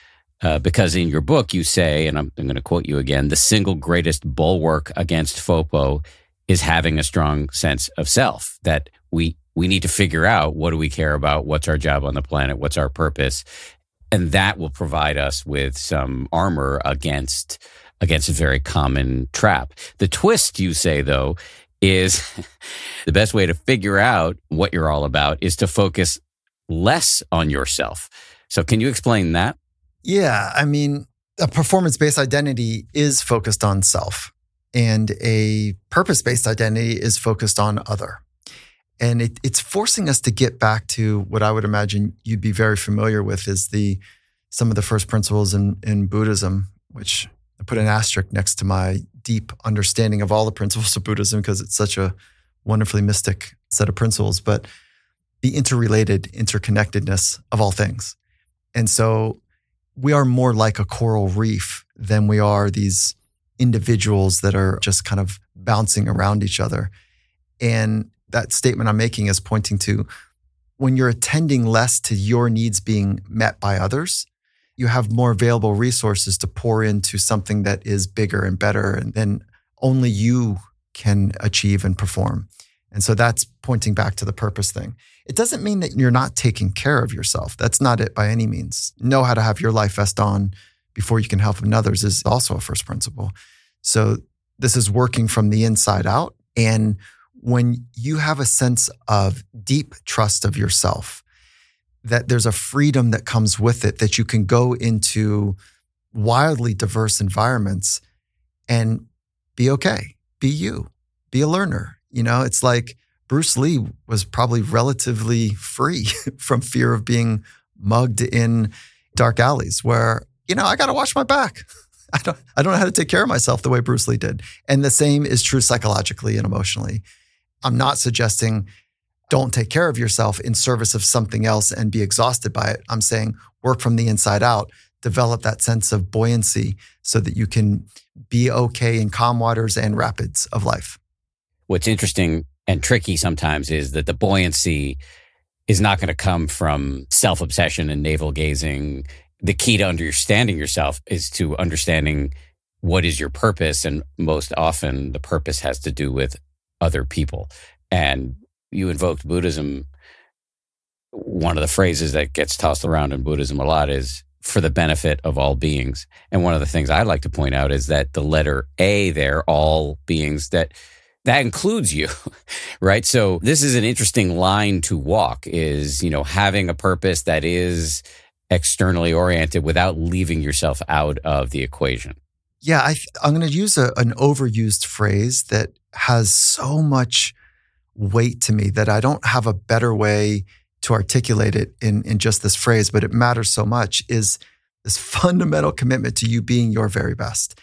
Because in your book, you say, and I'm going to quote you again, the single greatest bulwark against FOPO is having a strong sense of self, that we need to figure out what do we care about, what's our job on the planet, what's our purpose, and that will provide us with some armor against a very common trap. The twist, you say, though, is the best way to figure out what you're all about is to focus less on yourself. So can you explain that? Yeah, I mean, a performance-based identity is focused on self, and a purpose-based identity is focused on other. And it's forcing us to get back to what I would imagine you'd be very familiar with is some of the first principles in Buddhism, which I put an asterisk next to my deep understanding of all the principles of Buddhism because it's such a wonderfully mystic set of principles, but the interrelated interconnectedness of all things. And so we are more like a coral reef than we are these individuals that are just kind of bouncing around each other. And that statement I'm making is pointing to when you're attending less to your needs being met by others, you have more available resources to pour into something that is bigger and better and then only you can achieve and perform. And so that's pointing back to the purpose thing. It doesn't mean that you're not taking care of yourself. That's not it by any means. Know how to have your life vest on before you can help others is also a first principle. So this is working from the inside out. And when you have a sense of deep trust of yourself, that there's a freedom that comes with it, that you can go into wildly diverse environments and be okay, be you, be a learner. You know, it's like Bruce Lee was probably relatively free from fear of being mugged in dark alleys where, you know, I got to watch my back. I don't know how to take care of myself the way Bruce Lee did. And the same is true psychologically and emotionally. I'm not suggesting don't take care of yourself in service of something else and be exhausted by it. I'm saying work from the inside out, develop that sense of buoyancy so that you can be okay in calm waters and rapids of life. What's interesting and tricky sometimes is that the buoyancy is not going to come from self-obsession and navel-gazing. The key to understanding yourself is to understanding what is your purpose. And most often the purpose has to do with other people. And you invoked Buddhism one of the phrases that gets tossed around in Buddhism a lot is for the benefit of all beings. And one of the things I like to point out is that the letter A there, all beings, that includes you, right? So this is an interesting line to walk, is, having a purpose that is externally oriented without leaving yourself out of the equation. Yeah, I'm going to use an overused phrase that has so much weight to me that I don't have a better way to articulate it in just this phrase, but it matters so much, is this fundamental commitment to you being your very best.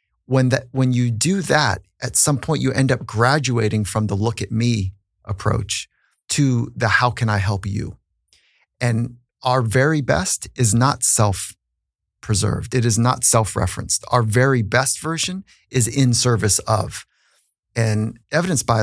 When you do that, at some point you end up graduating from the look at me approach to the how can I help you? And our very best is not self-preserved. It is not self-referenced. Our very best version is in service of, and evidenced by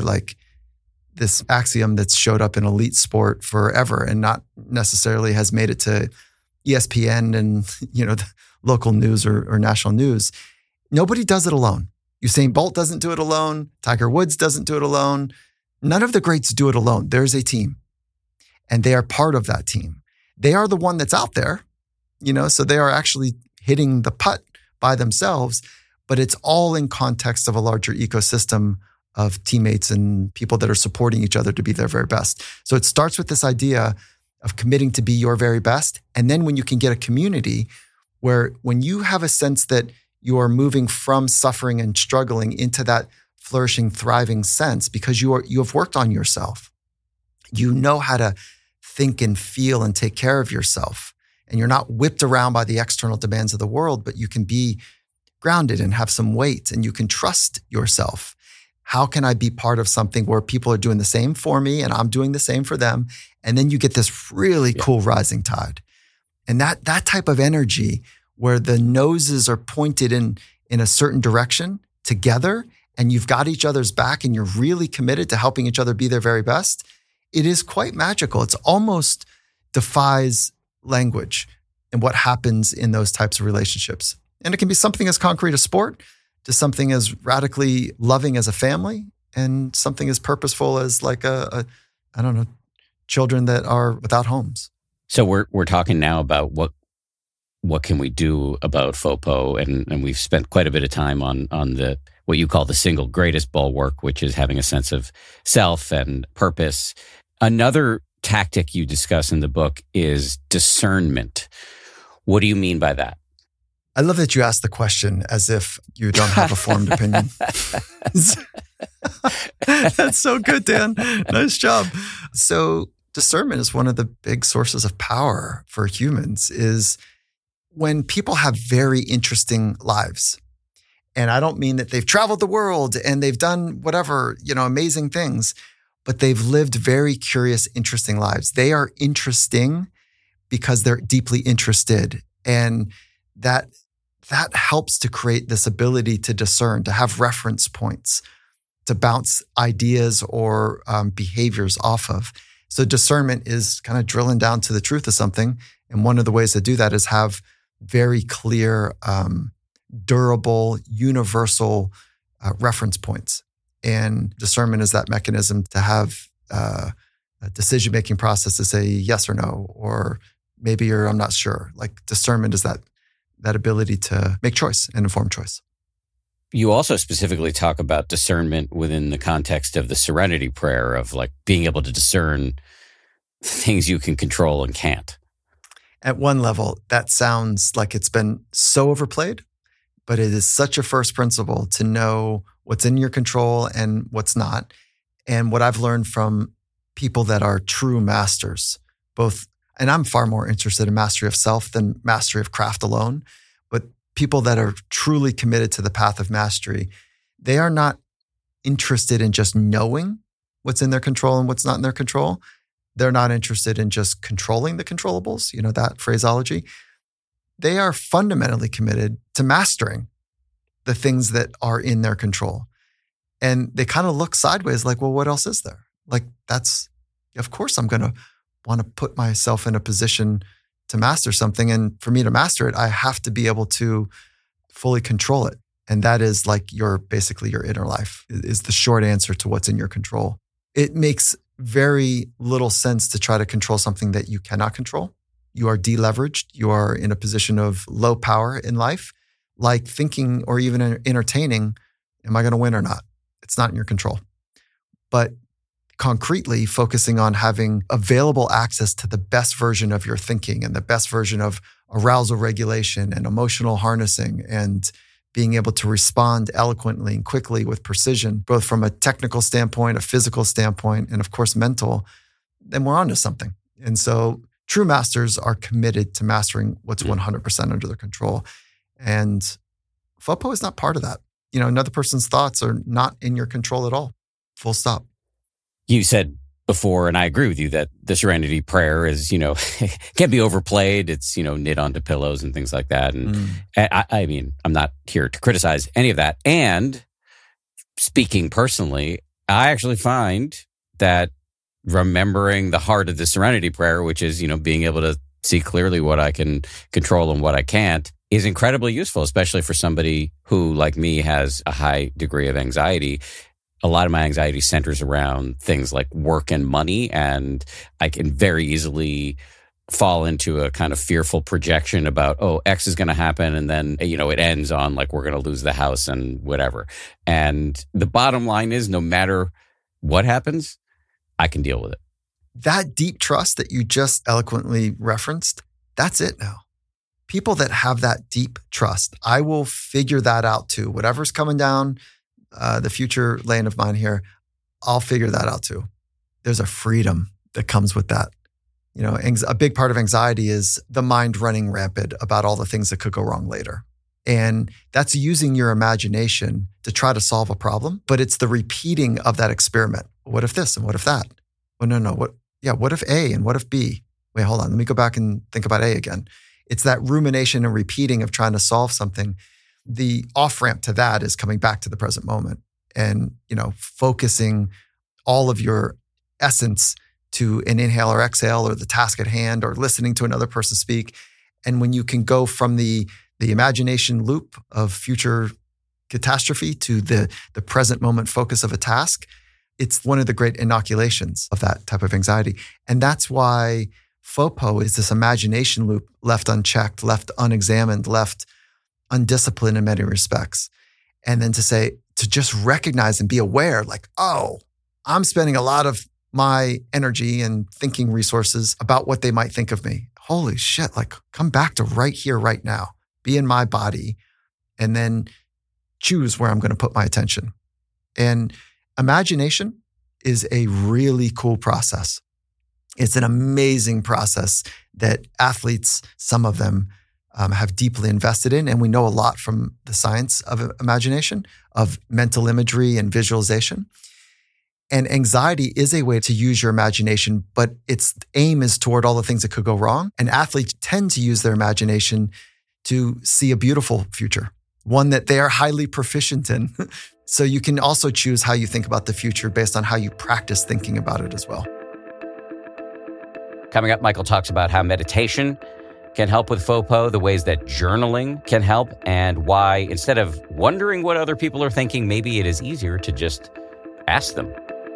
this axiom that's showed up in elite sport forever and not necessarily has made it to ESPN and the local news or national news. Nobody does it alone. Usain Bolt doesn't do it alone. Tiger Woods doesn't do it alone. None of the greats do it alone. There's a team, and they are part of that team. They are the one that's out there, so they are actually hitting the putt by themselves, but it's all in context of a larger ecosystem of teammates and people that are supporting each other to be their very best. So it starts with this idea of committing to be your very best. And then when you can get a community where when you have a sense that you are moving from suffering and struggling into that flourishing, thriving sense because you have worked on yourself. You know how to think and feel and take care of yourself. And you're not whipped around by the external demands of the world, but you can be grounded and have some weight and you can trust yourself. How can I be part of something where people are doing the same for me and I'm doing the same for them? And then you get this really cool rising tide. And that type of energy where the noses are pointed in a certain direction together and you've got each other's back and you're really committed to helping each other be their very best, it is quite magical. It's almost defies language and what happens in those types of relationships. And it can be something as concrete as sport, to something as radically loving as a family, and something as purposeful as children that are without homes. So we're talking now about what can we do about FOPO, and we've spent quite a bit of time on the what you call the single greatest bulwark, which is having a sense of self and purpose. Another tactic you discuss in the book is discernment. What do you mean by that? I love that you asked the question as if you don't have a formed opinion. That's so good, Dan. Nice job. So discernment is one of the big sources of power for humans, is when people have very interesting lives. And I don't mean that they've traveled the world and they've done whatever, amazing things, but they've lived very curious, interesting lives. They are interesting because they're deeply interested. And that helps to create this ability to discern, to have reference points, to bounce ideas or behaviors off of. So discernment is kind of drilling down to the truth of something. And one of the ways to do that is have very clear, durable, universal reference points. And discernment is that mechanism to have a decision-making process to say yes or no, or maybe I'm not sure. Like discernment is that ability to make choice and informed choice. You also specifically talk about discernment within the context of the serenity prayer of being able to discern things you can control and can't. At one level, that sounds like it's been so overplayed, but it is such a first principle to know what's in your control and what's not. And what I've learned from people that are true masters, and I'm far more interested in mastery of self than mastery of craft alone, but people that are truly committed to the path of mastery, they are not interested in just knowing what's in their control and what's not in their control. They're not interested in just controlling the controllables, that phraseology. They are fundamentally committed to mastering the things that are in their control. And they kind of look sideways like, well, what else is there? Of course I'm going to want to put myself in a position to master something. And for me to master it, I have to be able to fully control it. And that is basically your inner life is the short answer to what's in your control. It makes very little sense to try to control something that you cannot control. You are deleveraged. You are in a position of low power in life, like thinking or even entertaining, am I going to win or not? It's not in your control. But concretely focusing on having available access to the best version of your thinking and the best version of arousal regulation and emotional harnessing and being able to respond eloquently and quickly with precision, both from a technical standpoint, a physical standpoint, and of course, mental, then we're onto something. And so true masters are committed to mastering what's 100% under their control. And FOPO is not part of that. Another person's thoughts are not in your control at all. Full stop. You said before, and I agree with you, that the Serenity Prayer is, can't be overplayed. It's, knit onto pillows and things like that. And I mean, I'm not here to criticize any of that. And speaking personally, I actually find that remembering the heart of the Serenity Prayer, which is, being able to see clearly what I can control and what I can't, is incredibly useful, especially for somebody who, like me, has a high degree of anxiety. A lot of my anxiety centers around things like work and money, and I can very easily fall into a kind of fearful projection about, X is going to happen, and then, it ends on like we're going to lose the house and whatever. And the bottom line is, no matter what happens, I can deal with it. That deep trust that you just eloquently referenced, that's it now. People that have that deep trust, I will figure that out too. Whatever's coming down the future lane of mine here, I'll figure that out too. There's a freedom that comes with that. A big part of anxiety is the mind running rampant about all the things that could go wrong later. And that's using your imagination to try to solve a problem, but it's the repeating of that experiment. What if this and what if that? Well, no. What if A and what if B? Wait, hold on. Let me go back and think about A again. It's that rumination and repeating of trying to solve something. The off-ramp to that is coming back to the present moment and, focusing all of your essence to an inhale or exhale or the task at hand or listening to another person speak. And when you can go from the imagination loop of future catastrophe to the present moment focus of a task, it's one of the great inoculations of that type of anxiety. And that's why FOPO is this imagination loop left unchecked, left unexamined, left undisciplined in many respects. And then to just recognize and be aware, like, I'm spending a lot of my energy and thinking resources about what they might think of me. Holy shit, like come back to right here, right now, be in my body, and then choose where I'm going to put my attention. And imagination is a really cool process. It's an amazing process that athletes, some of them, have deeply invested in. And we know a lot from the science of imagination, of mental imagery and visualization. And anxiety is a way to use your imagination, but its aim is toward all the things that could go wrong. And athletes tend to use their imagination to see a beautiful future, one that they are highly proficient in. So you can also choose how you think about the future based on how you practice thinking about it as well. Coming up, Michael talks about how meditation can help with FOPO, the ways that journaling can help, and why instead of wondering what other people are thinking, maybe it is easier to just ask them.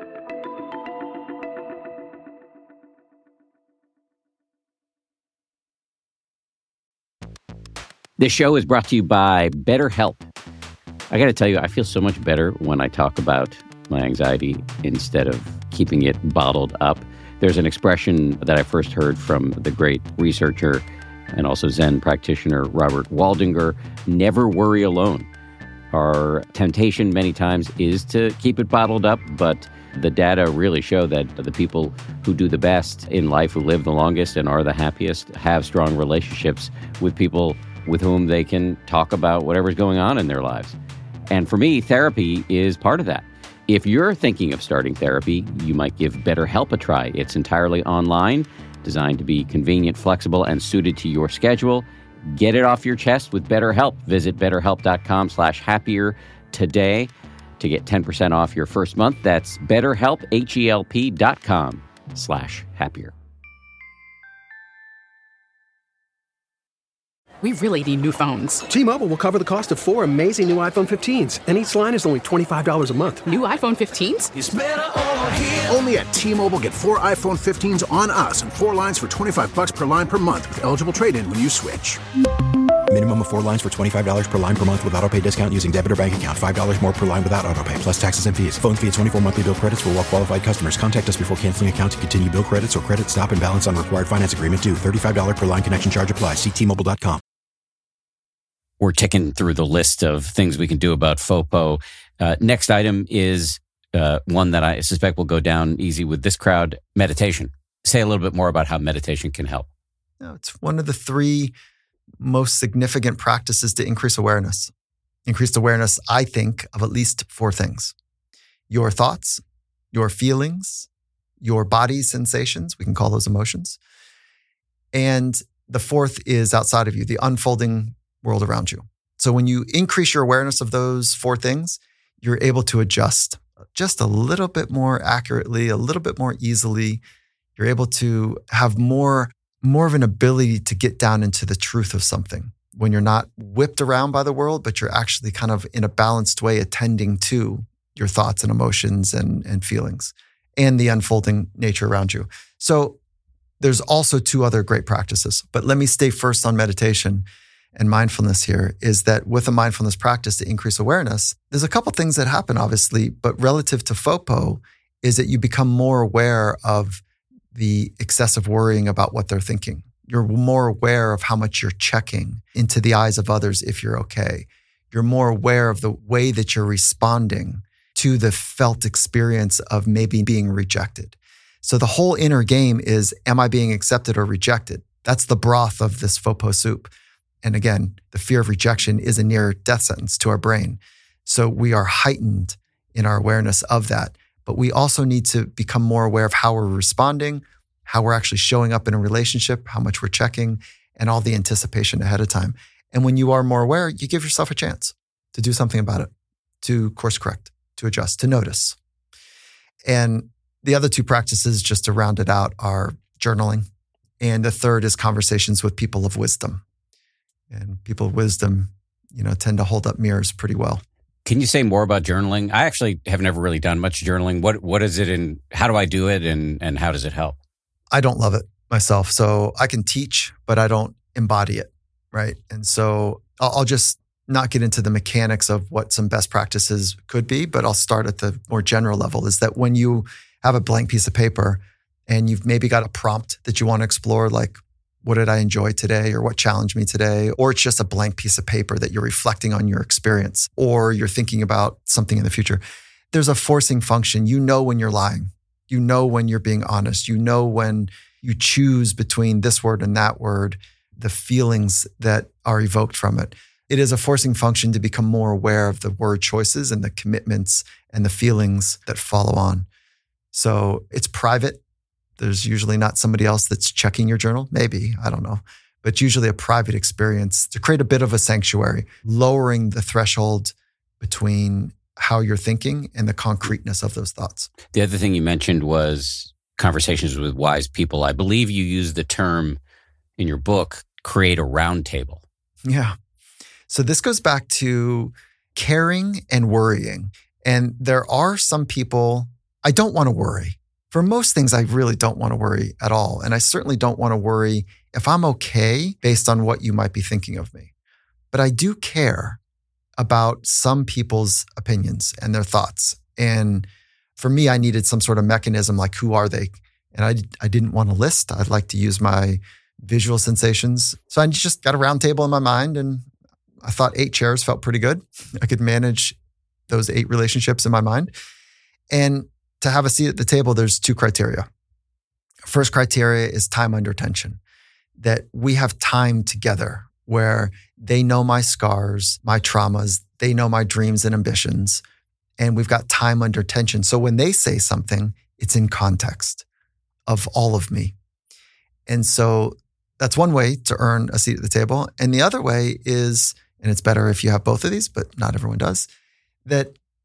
This show is brought to you by BetterHelp. I got to tell you, I feel so much better when I talk about my anxiety instead of keeping it bottled up. There's an expression that I first heard from the great researcher and also Zen practitioner Robert Waldinger: never worry alone. Our temptation many times is to keep it bottled up, but the data really show that the people who do the best in life, who live the longest and are the happiest, have strong relationships with people with whom they can talk about whatever's going on in their lives. And for me, therapy is part of that. If you're thinking of starting therapy, you might give BetterHelp a try. It's entirely online, designed to be convenient, flexible, and suited to your schedule. Get it off your chest with BetterHelp. Visit BetterHelp.com/happier today to get 10% off your first month. That's BetterHelp, HELP.com/happier. We really need new phones. T-Mobile will cover the cost of 4 amazing new iPhone 15s, and each line is only $25 a month. New iPhone 15s? It's better over here. Only at T-Mobile, get 4 iPhone 15s on us and 4 lines for $25 per line per month with eligible trade-in when you switch. Minimum of 4 lines for $25 per line per month with autopay discount using debit or bank account. $5 more per line without autopay, plus taxes and fees. Phone fee at 24 monthly bill credits for well-qualified customers. Contact us before canceling account to continue bill credits or credit stop and balance on required finance agreement due. $35 per line connection charge applies. See T-Mobile.com. We're ticking through the list of things we can do about FOPO. Next item is one that I suspect will go down easy with this crowd, meditation. Say a little bit more about how meditation can help. It's one of the 3 most significant practices to increase awareness. Increased awareness, I think, of at least 4 things. Your thoughts, your feelings, your body sensations, we can call those emotions. And the 4th is outside of you, the unfolding world around you. So when you increase your awareness of those 4 things, you're able to adjust just a little bit more accurately, a little bit more easily. You're able to have more of an ability to get down into the truth of something when you're not whipped around by the world, but you're actually kind of in a balanced way attending to your thoughts and emotions and feelings and the unfolding nature around you. So there's also 2 other great practices, but let me stay first on meditation and mindfulness here. Is that with a mindfulness practice to increase awareness, there's a couple things that happen, obviously, but relative to FOPO is that you become more aware of the excessive worrying about what they're thinking. You're more aware of how much you're checking into the eyes of others if you're okay. You're more aware of the way that you're responding to the felt experience of maybe being rejected. So the whole inner game is, am I being accepted or rejected? That's the broth of this FOPO soup. And again, the fear of rejection is a near death sentence to our brain. So we are heightened in our awareness of that. But we also need to become more aware of how we're responding, how we're actually showing up in a relationship, how much we're checking, and all the anticipation ahead of time. And when you are more aware, you give yourself a chance to do something about it, to course correct, to adjust, to notice. And the other 2 practices, just to round it out, are journaling. And the 3rd is conversations with people of wisdom. And people of wisdom, tend to hold up mirrors pretty well. Can you say more about journaling? I actually have never really done much journaling. What is it and how do I do it and how does it help? I don't love it myself. So I can teach, but I don't embody it, right? And so I'll just not get into the mechanics of what some best practices could be, but I'll start at the more general level, is that when you have a blank piece of paper and you've maybe got a prompt that you want to explore, like, what did I enjoy today, or what challenged me today? Or it's just a blank piece of paper that you're reflecting on your experience, or you're thinking about something in the future. There's a forcing function. You know when you're lying. You know when you're being honest. You know when you choose between this word and that word, the feelings that are evoked from it. It is a forcing function to become more aware of the word choices and the commitments and the feelings that follow on. So it's private. There's usually not somebody else that's checking your journal. Maybe, I don't know. But usually a private experience to create a bit of a sanctuary, lowering the threshold between how you're thinking and the concreteness of those thoughts. The other thing you mentioned was conversations with wise people. I believe you used the term in your book, create a round table. Yeah. So this goes back to caring and worrying. And there are some people, I don't want to worry. For most things, I really don't want to worry at all. And I certainly don't want to worry if I'm okay based on what you might be thinking of me. But I do care about some people's opinions and their thoughts. And for me, I needed some sort of mechanism like, who are they? And I didn't want a list. I'd like to use my visual sensations. So I just got a round table in my mind, and I thought 8 chairs felt pretty good. I could manage those 8 relationships in my mind. And to have a seat at the table, there's 2 criteria. First criteria is time under tension, that we have time together where they know my scars, my traumas, they know my dreams and ambitions, and we've got time under tension. So when they say something, it's in context of all of me. And so that's one way to earn a seat at the table. And the other way is, and it's better if you have both of these, but not everyone does, that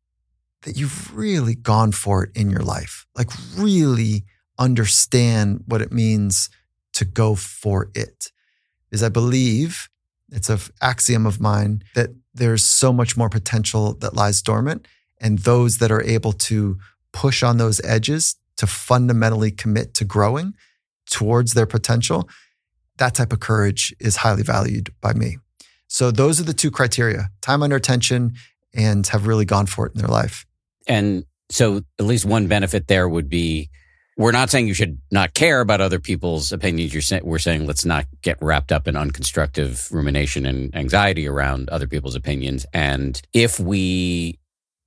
you've really gone for it in your life, like really understand what it means to go for it. Because I believe It's an axiom of mine that there's so much more potential that lies dormant. And those that are able to push on those edges to fundamentally commit to growing towards their potential, that type of courage is highly valued by me. So those are the two criteria: time under tension and have really gone for it in their life. And so at least one benefit there would be, we're not saying you should not care about other people's opinions. We're saying let's not get wrapped up in unconstructive rumination and anxiety around other people's opinions. And if we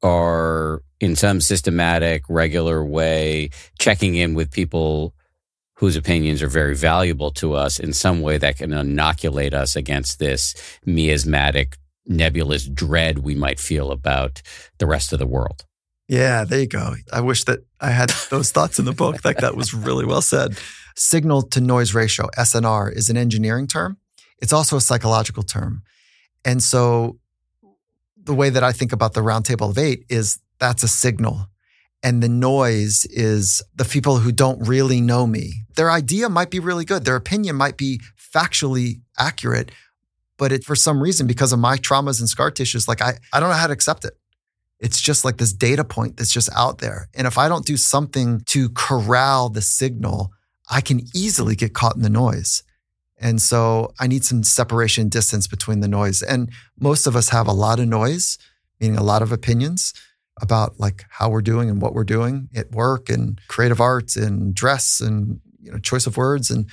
are in some systematic, regular way checking in with people whose opinions are very valuable to us in some way that can inoculate us against this miasmatic, nebulous dread we might feel about the rest of the world. Yeah, there you go. I wish that I had those thoughts in the book. Like, that was really well said. Signal to noise ratio, SNR, is an engineering term. It's also a psychological term. And so the way that I think about the round table of 8 is that's a signal. And the noise is the people who don't really know me. Their idea might be really good. Their opinion might be factually accurate. But for some reason, because of my traumas and scar tissues, like I don't know how to accept it. It's just like this data point that's just out there. And if I don't do something to corral the signal, I can easily get caught in the noise. And so I need some separation and distance between the noise. And most of us have a lot of noise, meaning a lot of opinions about like how we're doing and what we're doing at work and creative arts and dress and, choice of words. And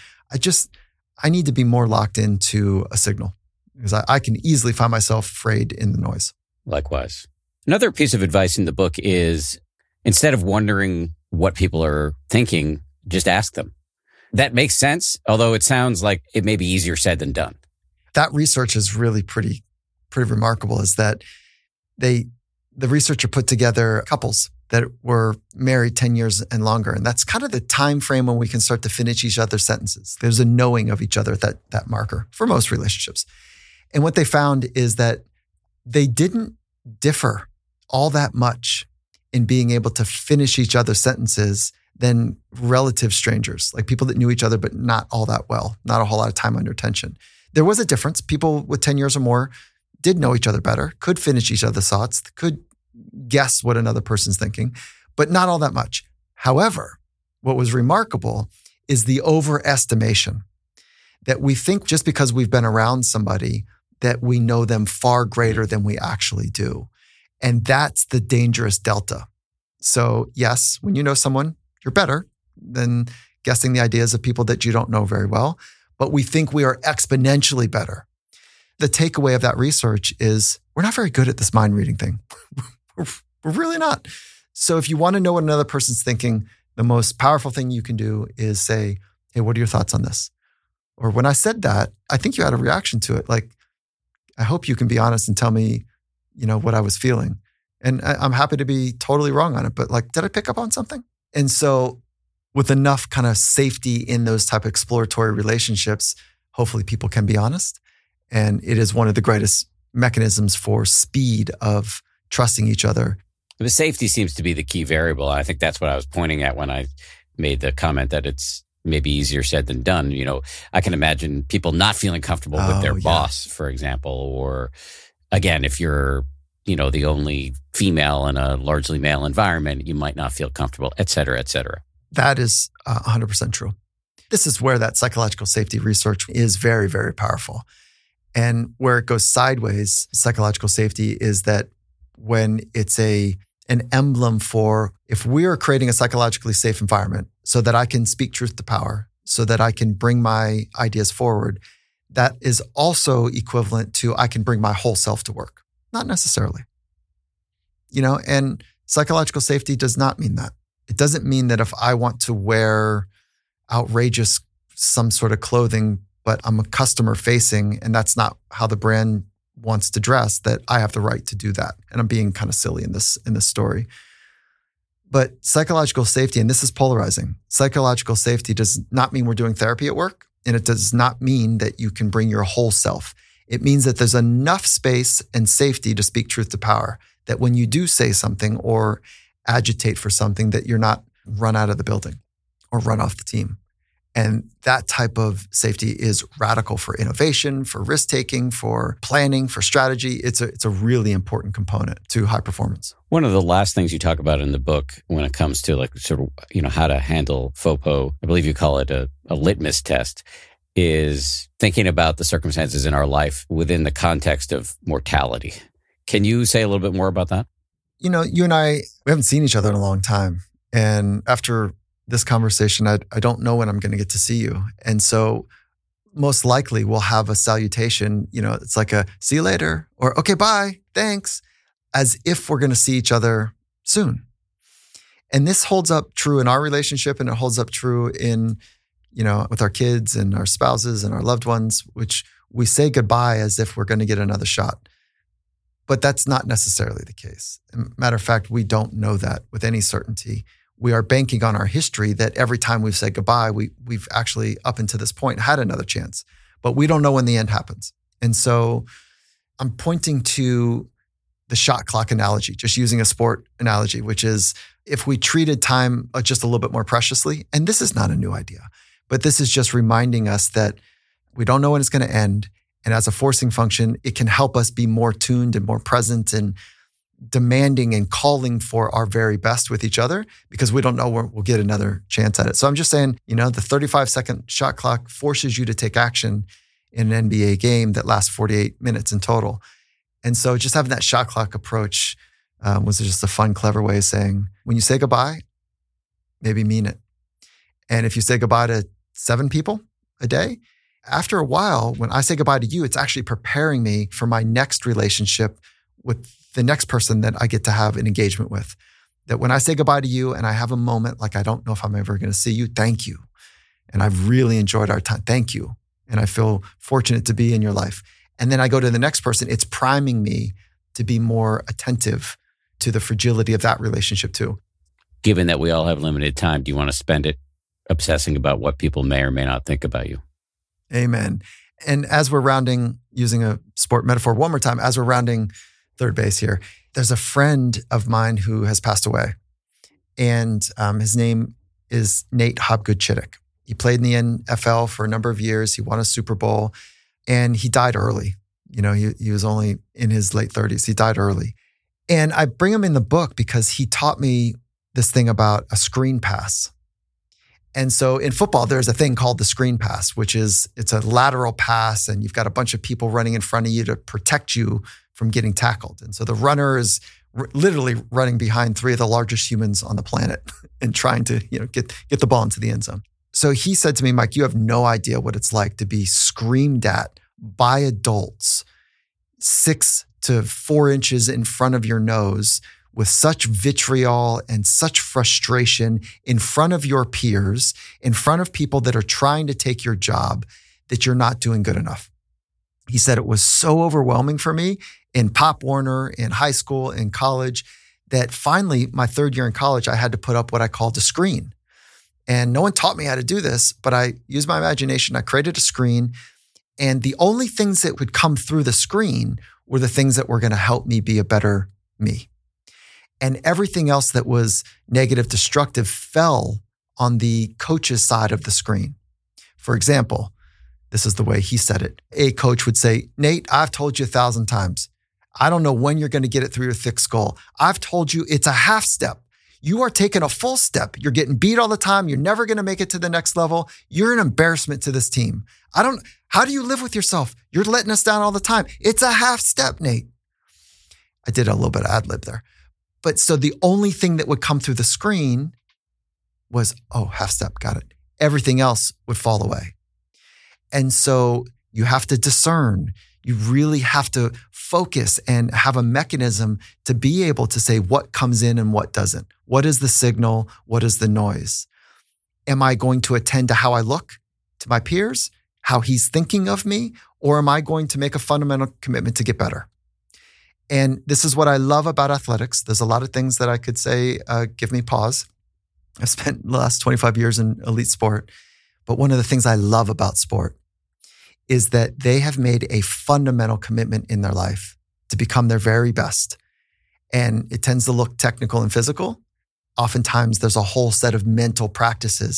I need to be more locked into a signal because I can easily find myself frayed in the noise. Likewise. Another piece of advice in the book is, instead of wondering what people are thinking, just ask them. That makes sense, although it sounds like it may be easier said than done. That research is really pretty remarkable, is that the researcher put together couples that were married 10 years and longer. And that's kind of the time frame when we can start to finish each other's sentences. There's a knowing of each other, that marker for most relationships. And what they found is that they didn't differ all that much in being able to finish each other's sentences than relative strangers, like people that knew each other but not all that well, not a whole lot of time under tension. There was a difference. People with 10 years or more did know each other better, could finish each other's thoughts, could guess what another person's thinking, but not all that much. However, what was remarkable is the overestimation that we think just because we've been around somebody that we know them far greater than we actually do. And that's the dangerous delta. So yes, when you know someone, you're better than guessing the ideas of people that you don't know very well, but we think we are exponentially better. The takeaway of that research is we're not very good at this mind reading thing. We're really not. So if you want to know what another person's thinking, the most powerful thing you can do is say, hey, what are your thoughts on this? Or when I said that, I think you had a reaction to it. Like, I hope you can be honest and tell me, what I was feeling. And I'm happy to be totally wrong on it, but like, did I pick up on something? And so with enough kind of safety in those type of exploratory relationships, hopefully people can be honest. And it is one of the greatest mechanisms for speed of trusting each other. The safety seems to be the key variable. I think that's what I was pointing at when I made the comment that it's maybe easier said than done. I can imagine people not feeling comfortable with their boss, for example, or again, if you're, the only female in a largely male environment, you might not feel comfortable, et cetera, et cetera. That is 100% true. This is where that psychological safety research is very, very powerful. And where it goes sideways, psychological safety, is that when it's an emblem for, if we are creating a psychologically safe environment so that I can speak truth to power, so that I can bring my ideas forward, that is also equivalent to I can bring my whole self to work. Not necessarily. And psychological safety does not mean that. It doesn't mean that if I want to wear outrageous some sort of clothing, but I'm a customer facing and that's not how the brand wants to dress, that I have the right to do that. And I'm being kind of silly in this story. But psychological safety, and this is polarizing, psychological safety does not mean we're doing therapy at work. And it does not mean that you can bring your whole self. It means that there's enough space and safety to speak truth to power, that when you do say something or agitate for something, that you're not run out of the building or run off the team. And that type of safety is radical for innovation, for risk-taking, for planning, for strategy. It's a really important component to high performance. One of the last things you talk about in the book when it comes to like sort of, how to handle FOPO, I believe you call it a litmus test, is thinking about the circumstances in our life within the context of mortality. Can you say a little bit more about that? You and I, we haven't seen each other in a long time. And after this conversation, I don't know when I'm going to get to see you. And so most likely we'll have a salutation, it's like a see you later or okay, bye, thanks, as if we're going to see each other soon. And this holds up true in our relationship, and it holds up true in, with our kids and our spouses and our loved ones, which we say goodbye as if we're going to get another shot. But that's not necessarily the case. Matter of fact, we don't know that with any certainty. We are banking on our history that every time we've said goodbye, we've actually, up until this point, had another chance. But we don't know when the end happens. And so I'm pointing to the shot clock analogy, just using a sport analogy, which is if we treated time just a little bit more preciously, and this is not a new idea, but this is just reminding us that we don't know when it's going to end. And as a forcing function, it can help us be more tuned and more present and demanding and calling for our very best with each other, because we don't know when we'll get another chance at it. So I'm just saying, the 35-second shot clock forces you to take action in an NBA game that lasts 48 minutes in total. And so just having that shot clock approach was just a fun, clever way of saying, when you say goodbye, maybe mean it. And if you say goodbye to 7 people a day, after a while, when I say goodbye to you, it's actually preparing me for my next relationship with the next person that I get to have an engagement with. That when I say goodbye to you and I have a moment like I don't know if I'm ever going to see you, thank you. And I've really enjoyed our time. Thank you. And I feel fortunate to be in your life. And then I go to the next person. It's priming me to be more attentive to the fragility of that relationship too. Given that we all have limited time, do you want to spend it obsessing about what people may or may not think about you? Amen. And as we're rounding, using a sport metaphor one more time, as we're rounding third base here, there's a friend of mine who has passed away. And his name is Nate Hobgood-Chittick. He played in the NFL for a number of years. He won a Super Bowl, and he died early. He was only in his late 30s. He died early. And I bring him in the book because he taught me this thing about a screen pass. And so in football, there's a thing called the screen pass, which is it's a lateral pass, and you've got a bunch of people running in front of you to protect you from getting tackled. And so the runner is literally running behind 3 of the largest humans on the planet and trying to get the ball into the end zone. So he said to me, Mike, you have no idea what it's like to be screamed at by adults 6 to 4 inches in front of your nose with such vitriol and such frustration in front of your peers, in front of people that are trying to take your job, that you're not doing good enough. He said it was so overwhelming for me in Pop Warner, in high school, in college, that finally, my 3rd year in college, I had to put up what I called a screen. And no one taught me how to do this, but I used my imagination. I created a screen, and the only things that would come through the screen were the things that were going to help me be a better me. And everything else that was negative, destructive fell on the coach's side of the screen. For example, this is the way he said it. A coach would say, Nate, I've told you 1,000 times. I don't know when you're going to get it through your thick skull. I've told you it's a half step. You are taking a full step. You're getting beat all the time. You're never going to make it to the next level. You're an embarrassment to this team. How do you live with yourself? You're letting us down all the time. It's a half step, Nate. I did a little bit of ad lib there. But so the only thing that would come through the screen was, half step, got it. Everything else would fall away. And so you have to discern. You really have to focus and have a mechanism to be able to say what comes in and what doesn't. What is the signal? What is the noise? Am I going to attend to how I look to my peers, how he's thinking of me, or am I going to make a fundamental commitment to get better? And this is what I love about athletics. There's a lot of things that I could say give me pause. I've spent the last 25 years in elite sport. But one of the things I love about sport is that they have made a fundamental commitment in their life to become their very best. And it tends to look technical and physical. Oftentimes, there's a whole set of mental practices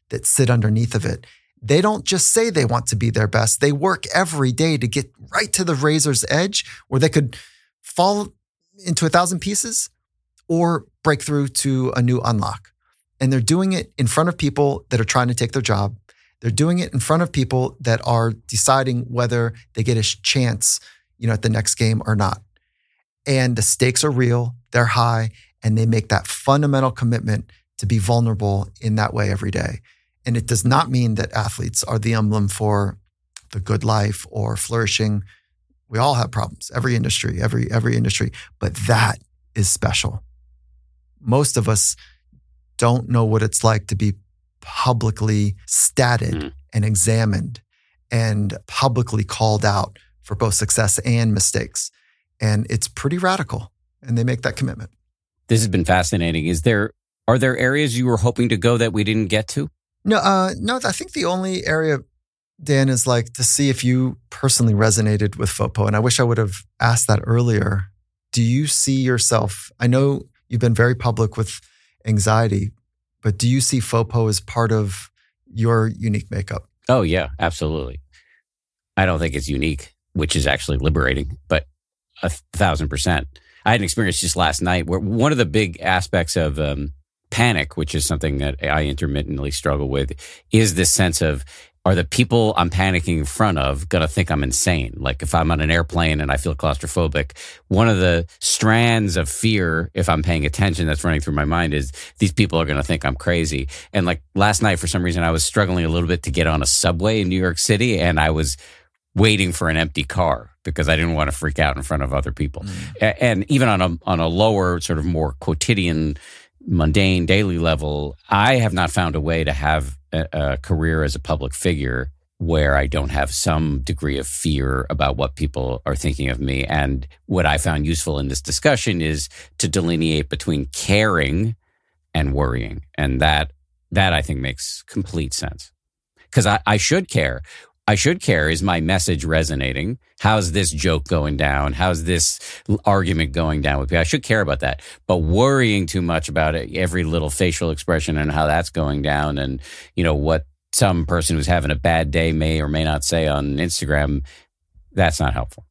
that sit underneath of it. They don't just say they want to be their best. They work every day to get right to the razor's edge where they could fall into 1,000 pieces or break through to a new unlock. And they're doing it in front of people that are trying to take their job. They're doing it in front of people that are deciding whether they get a chance, at the next game or not. And the stakes are real, they're high, and they make that fundamental commitment to be vulnerable in that way every day. And it does not mean that athletes are the emblem for the good life or flourishing. We all have problems, every industry, every industry, but that is special. Most of us don't know what it's like to be publicly statted and examined and publicly called out for both success and mistakes. And it's pretty radical, and they make that commitment. This has been fascinating. Are there areas you were hoping to go that we didn't get to? No. I think the only area, Dan, is like to see if you personally resonated with FOPO. And I wish I would have asked that earlier. Do you see yourself? I know you've been very public with anxiety, but do you see FOPO as part of your unique makeup? Oh yeah, absolutely. I don't think it's unique, which is actually liberating, but 1,000%. I had an experience just last night where one of the big aspects of panic, which is something that I intermittently struggle with, is this sense of, are the people I'm panicking in front of going to think I'm insane? Like if I'm on an airplane and I feel claustrophobic, one of the strands of fear, if I'm paying attention, that's running through my mind is these people are going to think I'm crazy. And like last night, for some reason, I was struggling a little bit to get on a subway in New York City, and I was waiting for an empty car because I didn't want to freak out in front of other people. And even on a lower, sort of more quotidian, mundane, daily level, I have not found a way to have a career as a public figure where I don't have some degree of fear about what people are thinking of me. And what I found useful in this discussion is to delineate between caring and worrying. And that I think makes complete sense. Because I should care. I should care. Is my message resonating? How's this joke going down? How's this argument going down with people? I should care about that. But worrying too much about it, every little facial expression and how that's going down, and what some person who's having a bad day may or may not say on Instagram, that's not helpful.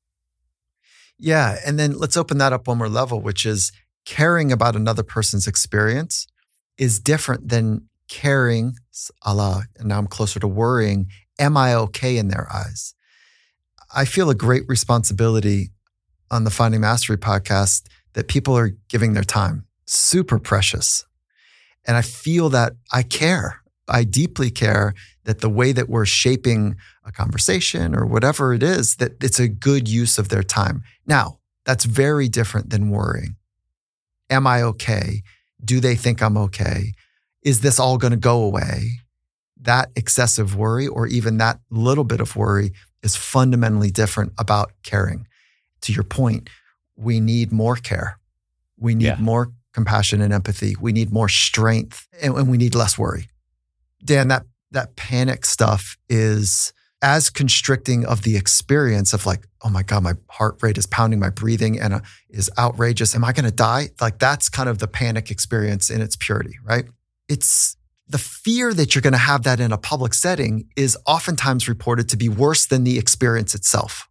Yeah. And then let's open that up one more level, which is caring about another person's experience is different than caring, and now I'm closer to worrying, am I okay in their eyes? I feel a great responsibility on the Finding Mastery podcast that people are giving their time. Super precious. And I feel that I care. I deeply care that the way that we're shaping a conversation or whatever it is, that it's a good use of their time. Now, that's very different than worrying. Am I okay? Do they think I'm okay? Is this all going to go away? That excessive worry, or even that little bit of worry, is fundamentally different about caring. To your point, we need more care. We need more compassion and empathy. We need more strength, and we need less worry. Dan, that panic stuff is as constricting of the experience of like, oh my God, my heart rate is pounding, my breathing is outrageous. Am I going to die? Like that's kind of the panic experience in its purity, right? It's the fear that you're going to have that in a public setting is oftentimes reported to be worse than the experience itself.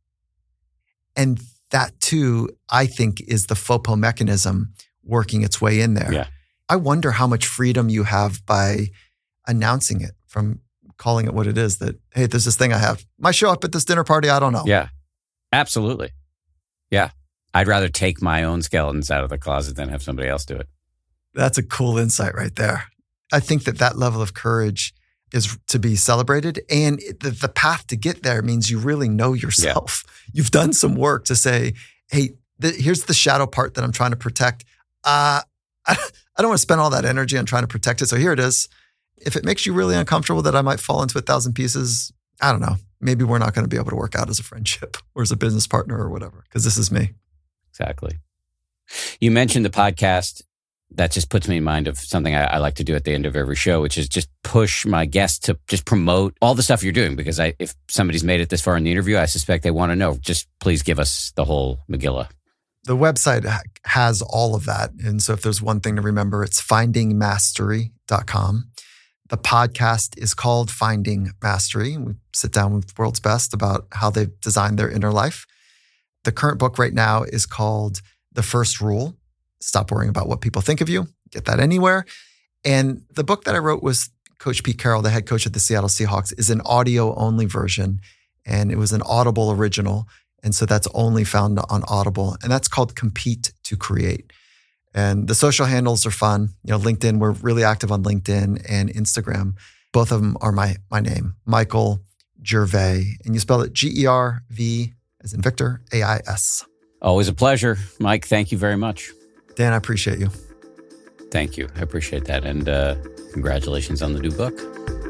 And that too, I think, is the FOPO mechanism working its way in there. Yeah. I wonder how much freedom you have by announcing it, from calling it what it is, that, hey, there's this thing I have. Might show up at this dinner party, I don't know. Yeah, absolutely. Yeah. I'd rather take my own skeletons out of the closet than have somebody else do it. That's a cool insight right there. I think that level of courage is to be celebrated. And the path to get there means you really know yourself. Yeah. You've done some work to say, hey, here's the shadow part that I'm trying to protect. I don't want to spend all that energy on trying to protect it. So here it is. If it makes you really uncomfortable that I might fall into 1,000 pieces, I don't know. Maybe we're not going to be able to work out as a friendship or as a business partner or whatever, because this is me. Exactly. You mentioned the podcast. That just puts me in mind of something I like to do at the end of every show, which is just push my guests to just promote all the stuff you're doing. Because if somebody's made it this far in the interview, I suspect they want to know. Just please give us the whole Megillah. The website has all of that. And so if there's one thing to remember, it's findingmastery.com. The podcast is called Finding Mastery. We sit down with the world's best about how they've designed their inner life. The current book right now is called The First Rule. Stop worrying about what people think of you. Get that anywhere. And the book that I wrote was Coach Pete Carroll, the head coach of the Seattle Seahawks, is an audio-only version. And it was an Audible original. And so that's only found on Audible. And that's called Compete to Create. And the social handles are fun. LinkedIn, we're really active on LinkedIn and Instagram. Both of them are my name, Michael Gervais. And you spell it Gerv as in Victor, AIS. Always a pleasure. Mike, thank you very much. Dan, I appreciate you. Thank you. I appreciate that. And congratulations on the new book.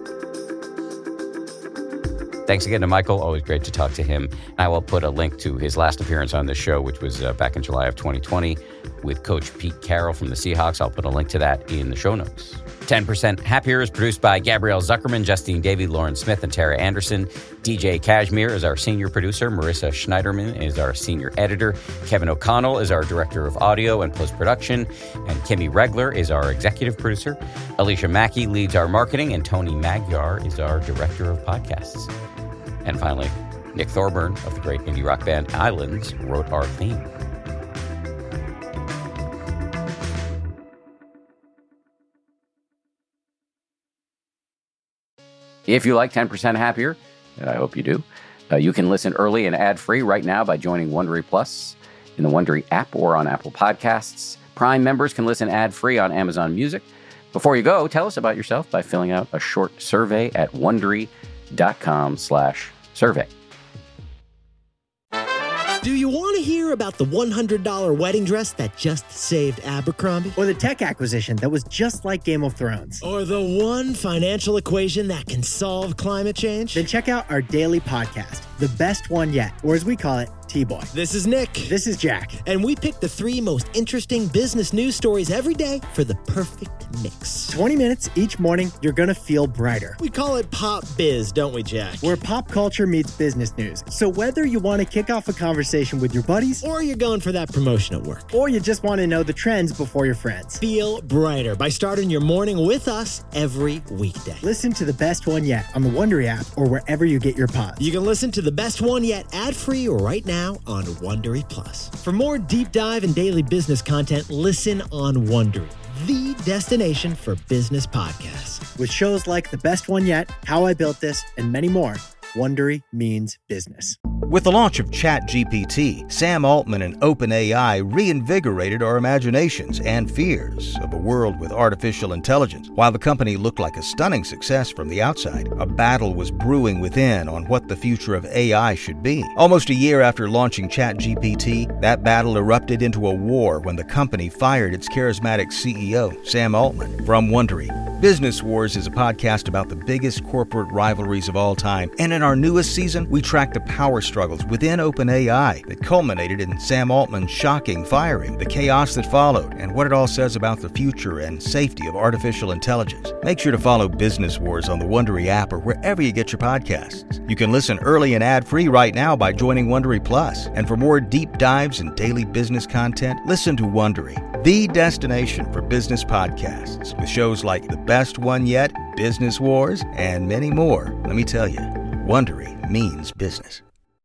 Thanks again to Michael. Always great to talk to him. I will put a link to his last appearance on this show, which was back in July of 2020 with Coach Pete Carroll from the Seahawks. I'll put a link to that in the show notes. 10% Happier is produced by Gabrielle Zuckerman, Justine Davey, Lauren Smith, and Tara Anderson. DJ Kashmir is our senior producer. Marissa Schneiderman is our senior editor. Kevin O'Connell is our director of audio and post-production. And Kimmy Regler is our executive producer. Alicia Mackey leads our marketing. And Tony Magyar is our director of podcasts. And finally, Nick Thorburn of the great indie rock band Islands wrote our theme. If you like 10% Happier, and I hope you do, you can listen early and ad-free right now by joining Wondery Plus in the Wondery app or on Apple Podcasts. Prime members can listen ad-free on Amazon Music. Before you go, tell us about yourself by filling out a short survey at Wondery.com/survey. Do you want to hear about the $100 wedding dress that just saved Abercrombie? Or the tech acquisition that was just like Game of Thrones? Or the one financial equation that can solve climate change? Then check out our daily podcast, The Best One Yet, or as we call it, T-Boy. This is Nick. This is Jack. And we pick the 3 most interesting business news stories every day for the perfect mix. 20 minutes each morning, you're going to feel brighter. We call it Pop Biz, don't we, Jack? Where pop culture meets business news. So whether you want to kick off a conversation with your buddies, or you're going for that promotion at work, or you just want to know the trends before your friends, feel brighter by starting your morning with us every weekday. Listen to The Best One Yet on the Wondery app or wherever you get your pods. You can listen to The Best One Yet ad-free right now on Wondery Plus. For more deep dive and daily business content, listen on Wondery, the destination for business podcasts. With shows like The Best One Yet, How I Built This, and many more, Wondery means business. With the launch of ChatGPT, Sam Altman and OpenAI reinvigorated our imaginations and fears of a world with artificial intelligence. While the company looked like a stunning success from the outside, a battle was brewing within on what the future of AI should be. Almost a year after launching ChatGPT, that battle erupted into a war when the company fired its charismatic CEO, Sam Altman. From Wondery, Business Wars is a podcast about the biggest corporate rivalries of all time, and in our newest season, we track the power struggles within OpenAI that culminated in Sam Altman's shocking firing, the chaos that followed, and what it all says about the future and safety of artificial intelligence. Make sure to follow Business Wars on the Wondery app or wherever you get your podcasts. You can listen early and ad-free right now by joining Wondery Plus. And for more deep dives and daily business content, listen to Wondery, the destination for business podcasts, with shows like The Best One Yet, Business Wars, and many more. Let me tell you, Wondery means business.